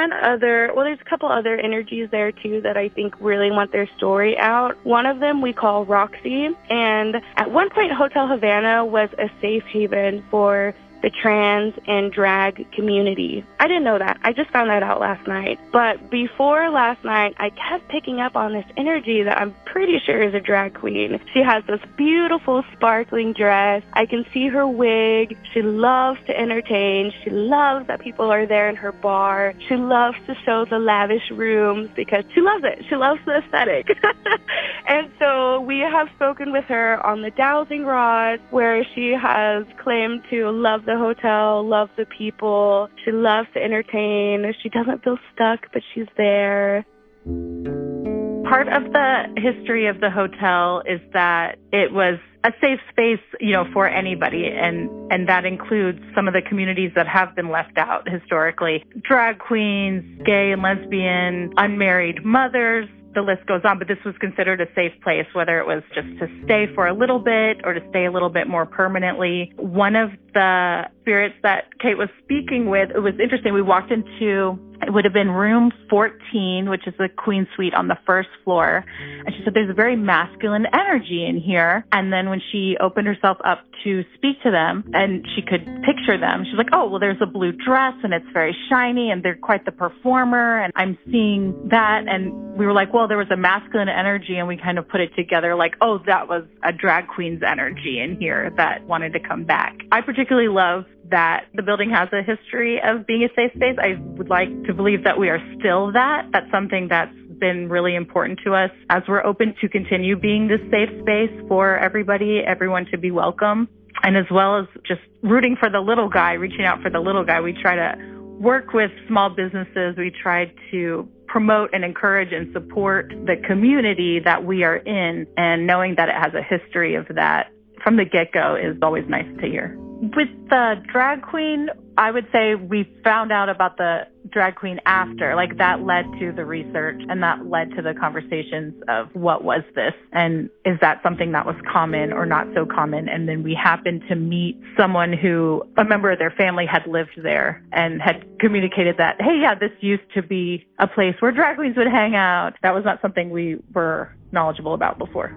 a couple other energies there too that I think really want their story out. One of them we call Roxy. And at one point, Hotel Havana was a safe haven for the trans and drag community. I didn't know that. I just found that out last night. But before last night, I kept picking up on this energy that I'm pretty sure is a drag queen. She has this beautiful sparkling dress. I can see her wig. She loves to entertain. She loves that people are there in her bar. She loves to show the lavish rooms because she loves it. She loves the aesthetic. And so we have spoken with her on the dowsing rod, where she has claimed to love the hotel, love the people. She loves to entertain. She doesn't feel stuck, but she's there. Part of the history of the hotel is that it was a safe space, for anybody. And that includes some of the communities that have been left out historically. Drag queens, gay and lesbian, unmarried mothers. The list goes on, but this was considered a safe place, whether it was just to stay for a little bit or to stay a little bit more permanently. One of the spirits that Kate was speaking with, it was interesting. We walked into, it would have been room 14, which is the queen suite on the first floor. And she said, there's a very masculine energy in here. And then when she opened herself up to speak to them and she could picture them, she's like, oh, well, there's a blue dress and it's very shiny and they're quite the performer. And I'm seeing that. And we were like, well, there was a masculine energy, and we kind of put it together like, oh, that was a drag queen's energy in here that wanted to come back. I particularly love that the building has a history of being a safe space. I would like to believe that we are still that. That's something that's been really important to us as we're open to continue being this safe space for everyone to be welcome. And as well as just rooting for the little guy, reaching out for the little guy. We try to work with small businesses. We try to promote and encourage and support the community that we are in, and knowing that it has a history of that from the get-go is always nice to hear. With the drag queen, I would say we found out about the drag queen after. Like, that led to the research and that led to the conversations of what was this and is that something that was common or not so common. And then we happened to meet someone who, a member of their family had lived there and had communicated that, hey, yeah, this used to be a place where drag queens would hang out. That was not something we were knowledgeable about before.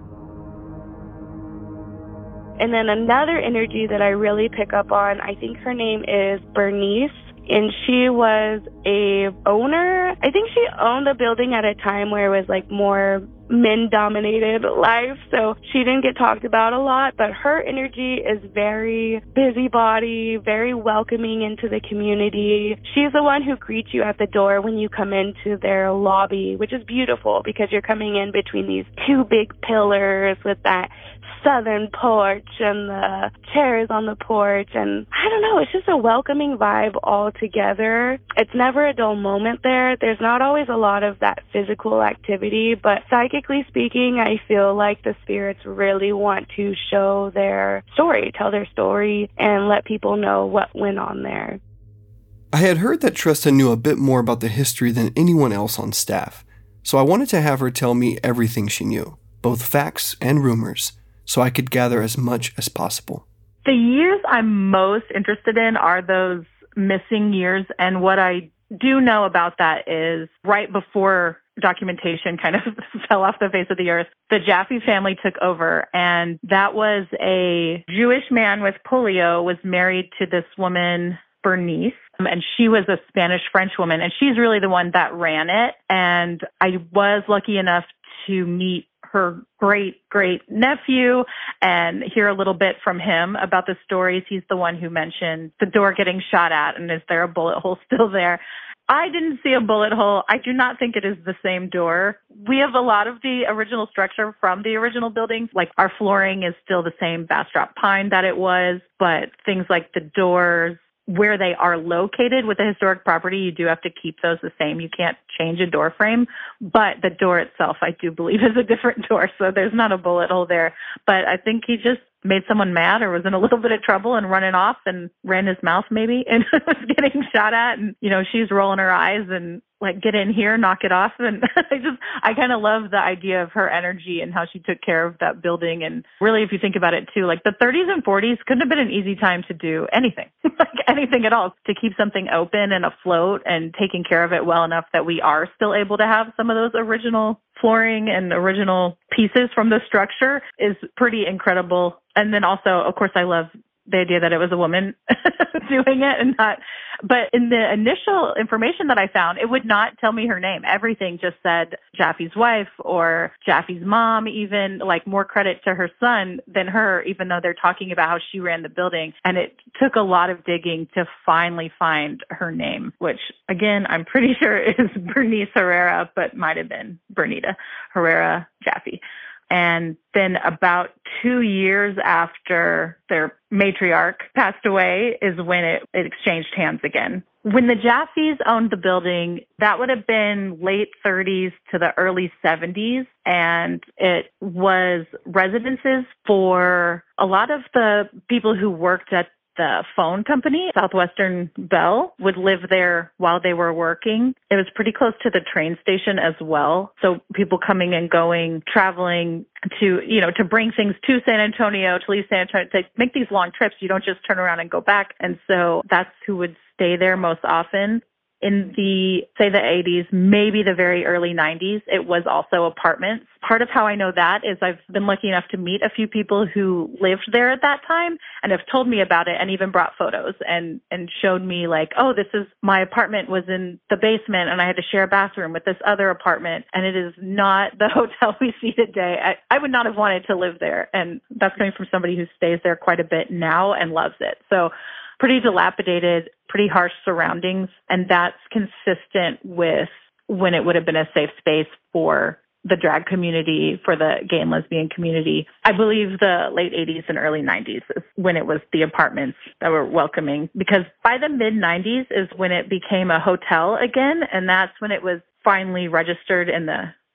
And then another energy that I really pick up on, I think her name is Bernice, and she was a owner. I think she owned the building at a time where it was like more men-dominated life, so she didn't get talked about a lot, but her energy is very busybody, very welcoming into the community. She's the one who greets you at the door when you come into their lobby, which is beautiful because you're coming in between these two big pillars with that southern porch and the chairs on the porch, and I don't know, it's just a welcoming vibe altogether. It's never a dull moment there. There's not always a lot of that physical activity, but psychically speaking, I feel like the spirits really want to show their story, tell their story, and let people know what went on there. I had heard that Tressa knew a bit more about the history than anyone else on staff, so I wanted to have her tell me everything she knew, both facts and rumors, so I could gather as much as possible. The years I'm most interested in are those missing years, and what I do know about that is right before documentation kind of fell off the face of the earth, the Jaffe family took over, and that was a Jewish man with polio was married to this woman, Bernice, and she was a Spanish-French woman, and she's really the one that ran it, and I was lucky enough to meet her great nephew and hear a little bit from him about the stories. He's the one who mentioned the door getting shot at and is there a bullet hole still there? I didn't see a bullet hole. I do not think it is the same door. We have a lot of the original structure from the original building. Like, our flooring is still the same Bastrop pine that it was, but things like the doors, where they are located with the historic property, you do have to keep those the same. You can't change a door frame, but the door itself, I do believe, is a different door, so there's not a bullet hole there. But I think he just made someone mad or was in a little bit of trouble and running off and ran his mouth maybe and was getting shot at. And, you know, she's rolling her eyes and like, get in here, knock it off. And I kind of love the idea of her energy and how she took care of that building. And really, if you think about it too, like the 30s and 40s couldn't have been an easy time to do anything, like anything at all, to keep something open and afloat and taking care of it well enough that we are still able to have some of those original flooring and original pieces from the structure is pretty incredible. And then also, of course, I love the idea that it was a woman doing it and not, but in the initial information that I found, it would not tell me her name. Everything just said Jaffe's wife or Jaffe's mom, even like more credit to her son than her, even though they're talking about how she ran the building. And it took a lot of digging to finally find her name, which again, I'm pretty sure is Bernice Herrera, but might have been Bernita Herrera Jaffe. And then about 2 years after their matriarch passed away is when it exchanged hands again. When the Jaffes owned the building, that would have been late 30s to the early 70s. And it was residences for a lot of the people who worked at the phone company. Southwestern Bell would live there while they were working. It was pretty close to the train station as well. So people coming and going, traveling to, you know, to bring things to San Antonio, to leave San Antonio, to make these long trips. You don't just turn around and go back. And so that's who would stay there most often. In the, say, the 80s, maybe the very early 90s, it was also apartments. Part of how I know that is I've been lucky enough to meet a few people who lived there at that time and have told me about it and even brought photos and showed me like, oh, this is, my apartment was in the basement and I had to share a bathroom with this other apartment and it is not the hotel we see today. I would not have wanted to live there. And that's coming from somebody who stays there quite a bit now and loves it. So pretty dilapidated, pretty harsh surroundings, and that's consistent with when it would have been a safe space for the drag community, for the gay and lesbian community. I believe the late 80s and early 90s is when it was the apartments that were welcoming, because by the mid-90s is when it became a hotel again, and that's when it was finally registered in the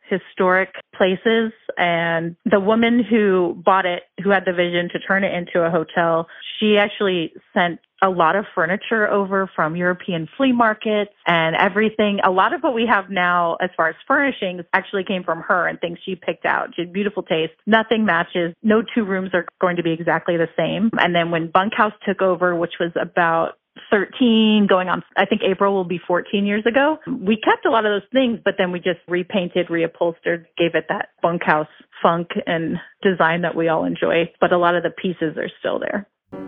historic places. And the woman who bought it, who had the vision to turn it into a hotel, she actually sent a lot of furniture over from European flea markets and everything. A lot of what we have now as far as furnishings actually came from her and things she picked out. She had beautiful taste. Nothing matches. No two rooms are going to be exactly the same. And then when Bunkhouse took over, which was about 13 going on, I think April will be 14 years ago. We kept a lot of those things, but then we just repainted, reupholstered, gave it that Bunkhouse funk and design that we all enjoy. But a lot of the pieces are still there.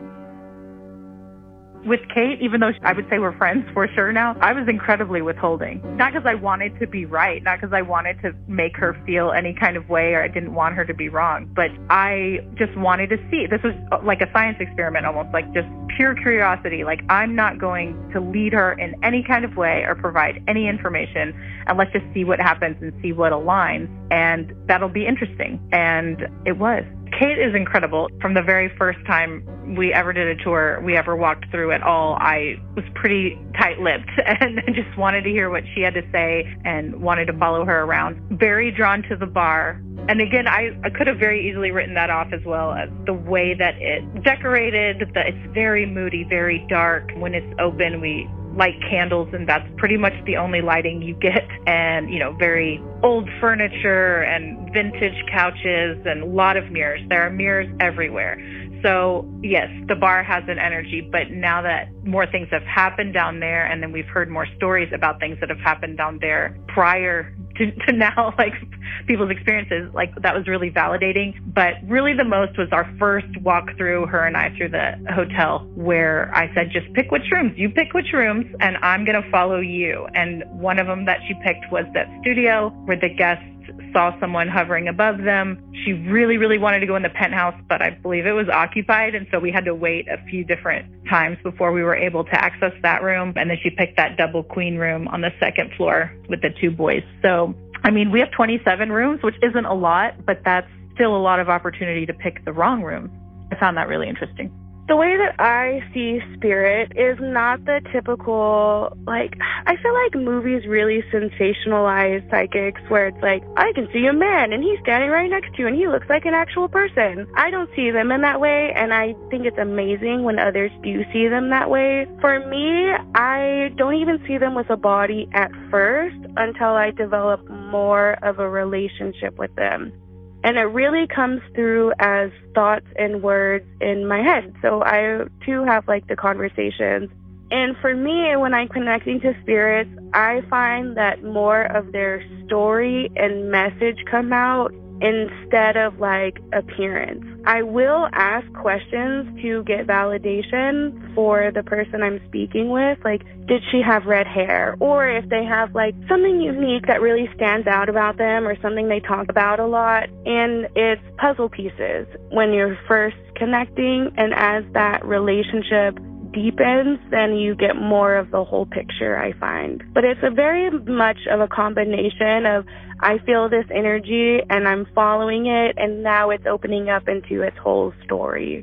With Kate, even though I would say we're friends for sure now, I was incredibly withholding. Not because I wanted to be right, not because I wanted to make her feel any kind of way or I didn't want her to be wrong, but I just wanted to see. This was like a science experiment almost, like just pure curiosity. Like, I'm not going to lead her in any kind of way or provide any information, and let's just see what happens and see what aligns, and that'll be interesting. And it was. Kate is incredible. From the very first time we ever did a tour, we ever walked through at all, I was pretty tight-lipped and just wanted to hear what she had to say and wanted to follow her around. Very drawn to the bar. And again, I could have very easily written that off as well, as the way that it's decorated. It's very moody, very dark. When it's open, we light candles, and that's pretty much the only lighting you get. And, very old furniture and vintage couches and a lot of mirrors. There are mirrors everywhere. So, yes, the bar has an energy, but now that more things have happened down there, and then we've heard more stories about things that have happened down there prior to now, like people's experiences, like that was really validating. But really the most was our first walk through, her and I, through the hotel, where I said, just pick which rooms. You pick which rooms, and I'm going to follow you. And one of them that she picked was that studio where the guests saw someone hovering above them. She really, really wanted to go in the penthouse, but I believe it was occupied. And so we had to wait a few different times before we were able to access that room. And then she picked that double queen room on the second floor with the two boys. So, we have 27 rooms, which isn't a lot, but that's still a lot of opportunity to pick the wrong room. I found that really interesting. The way that I see Spirit is not the typical, I feel like movies really sensationalize psychics where it's like, I can see a man and he's standing right next to you and he looks like an actual person. I don't see them in that way, and I think it's amazing when others do see them that way. For me, I don't even see them with a body at first until I develop more of a relationship with them. And it really comes through as thoughts and words in my head. So I, too, have, the conversations. And for me, when I'm connecting to spirits, I find that more of their story and message come out instead of, appearance. I will ask questions to get validation for the person I'm speaking with. Did she have red hair? Or if they have, something unique that really stands out about them or something they talk about a lot. And it's puzzle pieces when you're first connecting. And as that relationship deepens, then you get more of the whole picture, I find. But it's a very much of a combination of I feel this energy and I'm following it, and now it's opening up into its whole story.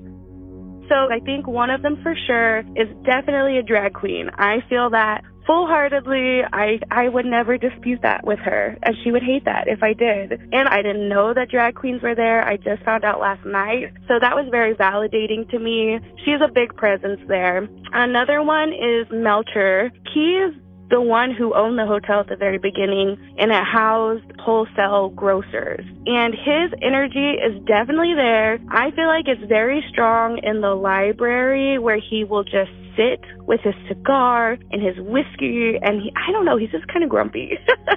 So I think one of them for sure is definitely a drag queen. I feel that full-heartedly. I would never dispute that with her, and she would hate that if I did. And I didn't know that drag queens were there. I just found out last night. So that was very validating to me. She's a big presence there. Another one is Melcher. He is the one who owned the hotel at the very beginning, and it housed wholesale grocers. And his energy is definitely there. I feel like it's very strong in the library where he will just sit with his cigar and his whiskey, and he's just kind of grumpy.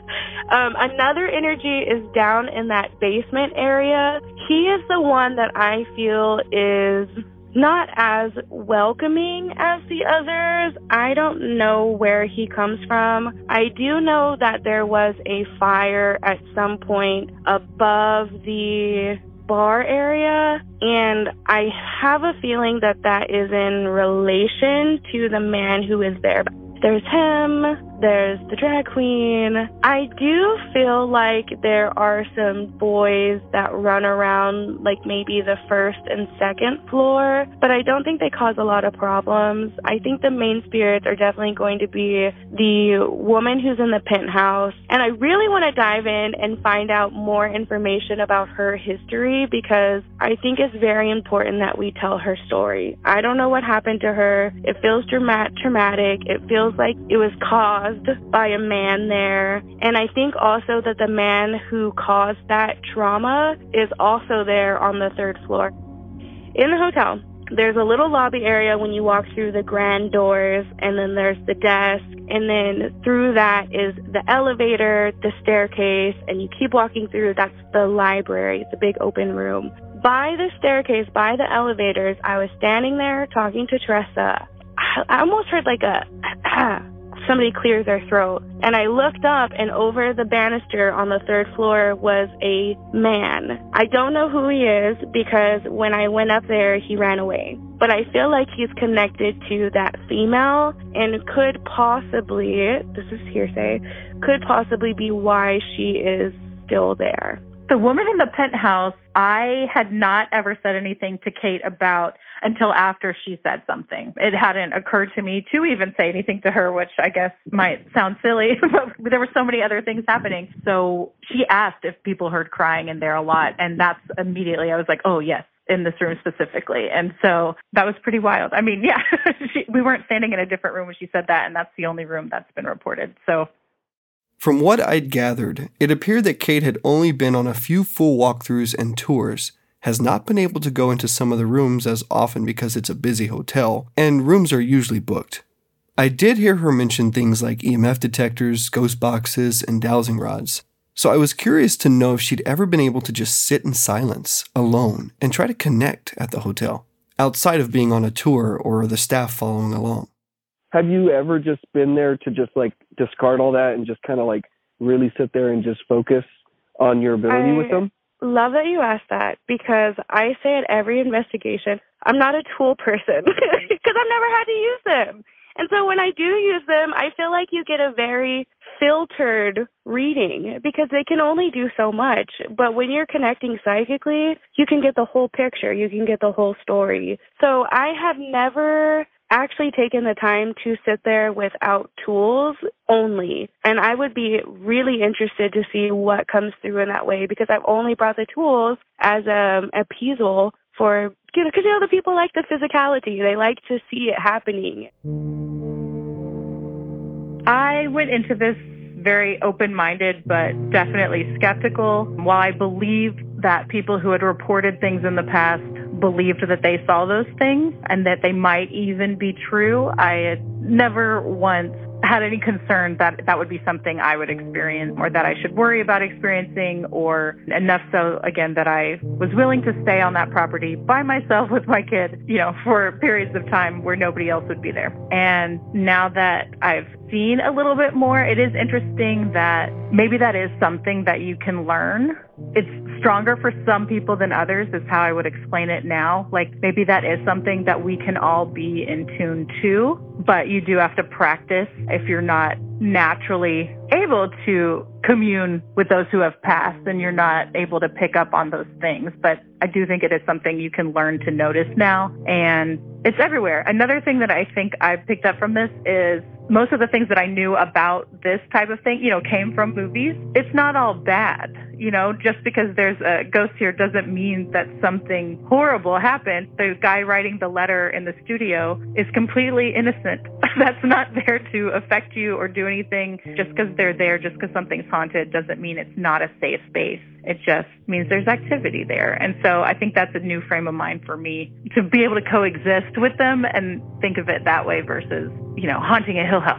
Another energy is down in that basement area. He is the one that I feel is not as welcoming as the others. I don't know where he comes from. I do know that there was a fire at some point above the bar area, and I have a feeling that that is in relation to the man who is there. There's him, There's the drag queen. I do feel like there are some boys that run around like maybe the first and second floor, but I don't think they cause a lot of problems. I think the main spirits are definitely going to be the woman who's in the penthouse. And I really want to dive in and find out more information about her history because I think it's very important that we tell her story. I don't know what happened to her. It feels traumatic. It feels like it was caused by a man there. And I think also that the man who caused that trauma is also there on the third floor. In the hotel, there's a little lobby area when you walk through the grand doors, and then there's the desk, and then through that is the elevator, the staircase, and you keep walking through, that's the library. It's a big open room. By the staircase, by the elevators, I was standing there talking to Tressa. I almost heard like a somebody clears their throat. And I looked up, and over the banister on the third floor was a man. I don't know who he is because when I went up there, he ran away. But I feel like he's connected to that female and could possibly, this is hearsay, could possibly be why she is still there. The woman in the penthouse, I had not ever said anything to Kate about until after she said something. It hadn't occurred to me to even say anything to her, which I guess might sound silly, but there were so many other things happening. So she asked if people heard crying in there a lot, and that's immediately, I was like, oh, yes, in this room specifically. And so that was pretty wild. I mean, yeah, we weren't standing in a different room when she said that, and that's the only room that's been reported. So from what I'd gathered, it appeared that Kate had only been on a few full walkthroughs and tours, has not been able to go into some of the rooms as often because it's a busy hotel, and rooms are usually booked. I did hear her mention things like EMF detectors, ghost boxes, and dowsing rods. So I was curious to know if she'd ever been able to just sit in silence, alone, and try to connect at the hotel, outside of being on a tour or the staff following along. Have you ever just been there to just like discard all that and just kind of like really sit there and just focus on your ability with them? Love that you asked that because I say at every investigation, I'm not a tool person because I've never had to use them. And so when I do use them, I feel like you get a very filtered reading because they can only do so much. But when you're connecting psychically, you can get the whole picture. You can get the whole story. So I have never actually taken the time to sit there without tools only. And I would be really interested to see what comes through in that way because I've only brought the tools as a appeasal for, because the people like the physicality. They like to see it happening. I went into this very open-minded, but definitely skeptical. While I believe that people who had reported things in the past believed that they saw those things and that they might even be true, I had never once had any concern that that would be something I would experience or that I should worry about experiencing, or enough so, again, that I was willing to stay on that property by myself with my kid, for periods of time where nobody else would be there. And now that I've seen a little bit more, it is interesting that maybe that is something that you can learn. It's stronger for some people than others is how I would explain it now. Like maybe that is something that we can all be in tune to, but you do have to practice if you're not naturally able to commune with those who have passed and you're not able to pick up on those things. But I do think it is something you can learn to notice now, and it's everywhere. Another thing that I think I picked up from this is most of the things that I knew about this type of thing, came from movies. It's not all bad. Just because there's a ghost here doesn't mean that something horrible happened. The guy writing the letter in the studio is completely innocent. That's not there to affect you or do anything. Just because they're there, just because something's haunted, doesn't mean it's not a safe space. It just means there's activity there. And so I think that's a new frame of mind for me, to be able to coexist with them and think of it that way versus, haunting a hill house.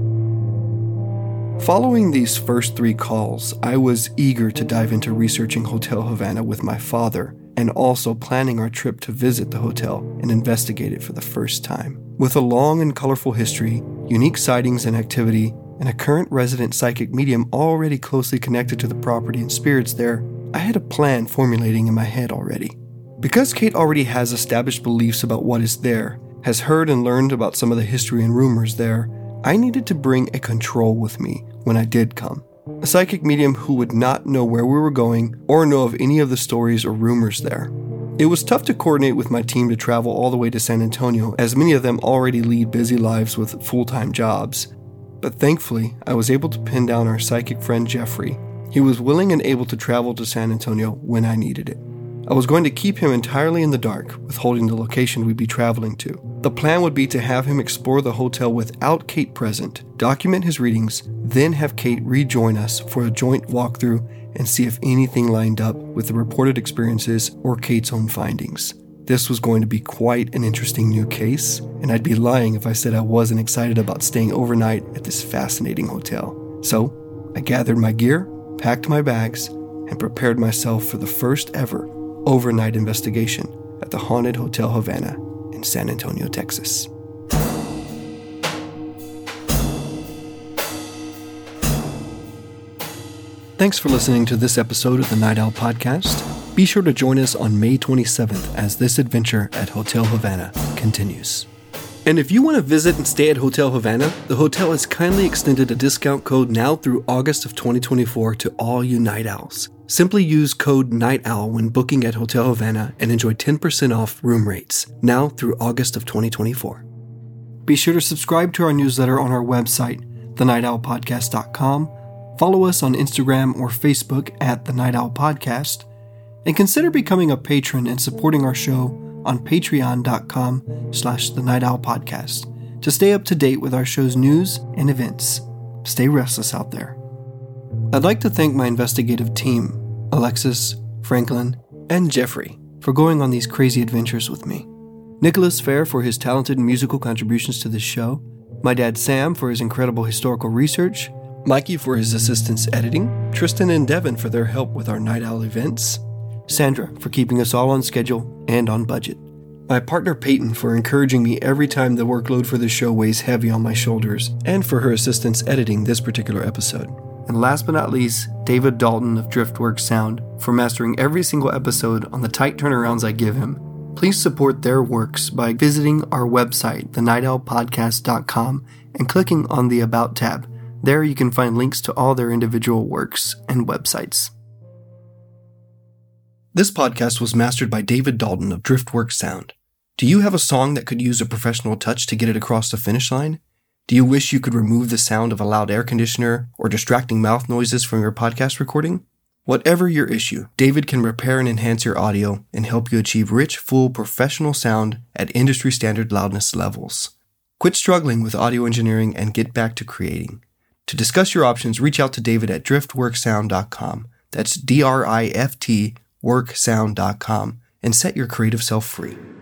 Following these first 3 calls, I was eager to dive into researching Hotel Havana with my father and also planning our trip to visit the hotel and investigate it for the first time. With a long and colorful history, unique sightings and activity, and a current resident psychic medium already closely connected to the property and spirits there, I had a plan formulating in my head already. Because Kate already has established beliefs about what is there, has heard and learned about some of the history and rumors there, I needed to bring a control with me when I did come. A psychic medium who would not know where we were going or know of any of the stories or rumors there. It was tough to coordinate with my team to travel all the way to San Antonio, as many of them already lead busy lives with full-time jobs. But thankfully, I was able to pin down our psychic friend Jeffrey. He was willing and able to travel to San Antonio when I needed it. I was going to keep him entirely in the dark, withholding the location we'd be traveling to. The plan would be to have him explore the hotel without Kate present, document his readings, then have Kate rejoin us for a joint walkthrough and see if anything lined up with the reported experiences or Kate's own findings. This was going to be quite an interesting new case, and I'd be lying if I said I wasn't excited about staying overnight at this fascinating hotel. So, I gathered my gear, packed my bags, and prepared myself for the first ever overnight investigation at the haunted Hotel Havana in San Antonio, Texas. Thanks for listening to this episode of the Night Owl Podcast. Be sure to join us on May 27th as this adventure at Hotel Havana continues. And if you want to visit and stay at Hotel Havana, the hotel has kindly extended a discount code now through August of 2024 to all you Night Owls. Simply use code NIGHTOWL when booking at Hotel Havana and enjoy 10% off room rates, now through August of 2024. Be sure to subscribe to our newsletter on our website, thenightowlpodcast.com, follow us on Instagram or Facebook at The Night Owl Podcast, and consider becoming a patron and supporting our show on patreon.com/thenightowlpodcast to stay up to date with our show's news and events. Stay restless out there. I'd like to thank my investigative team, Alexis, Franklin, and Jeffrey, for going on these crazy adventures with me. Nicholas Fair for his talented musical contributions to this show, my dad Sam for his incredible historical research, Mikey for his assistance editing, Tristan and Devin for their help with our Night Owl events, Sandra for keeping us all on schedule and on budget, my partner Peyton for encouraging me every time the workload for the show weighs heavy on my shoulders, and for her assistance editing this particular episode. And last but not least, David Dalton of Driftworks Sound for mastering every single episode on the tight turnarounds I give him. Please support their works by visiting our website, thenightowlpodcast.com, and clicking on the About tab. There you can find links to all their individual works and websites. This podcast was mastered by David Dalton of Driftworks Sound. Do you have a song that could use a professional touch to get it across the finish line? Do you wish you could remove the sound of a loud air conditioner or distracting mouth noises from your podcast recording? Whatever your issue, David can repair and enhance your audio and help you achieve rich, full, professional sound at industry standard loudness levels. Quit struggling with audio engineering and get back to creating. To discuss your options, reach out to David at driftworksound.com. That's DRIFT worksound.com and set your creative self free.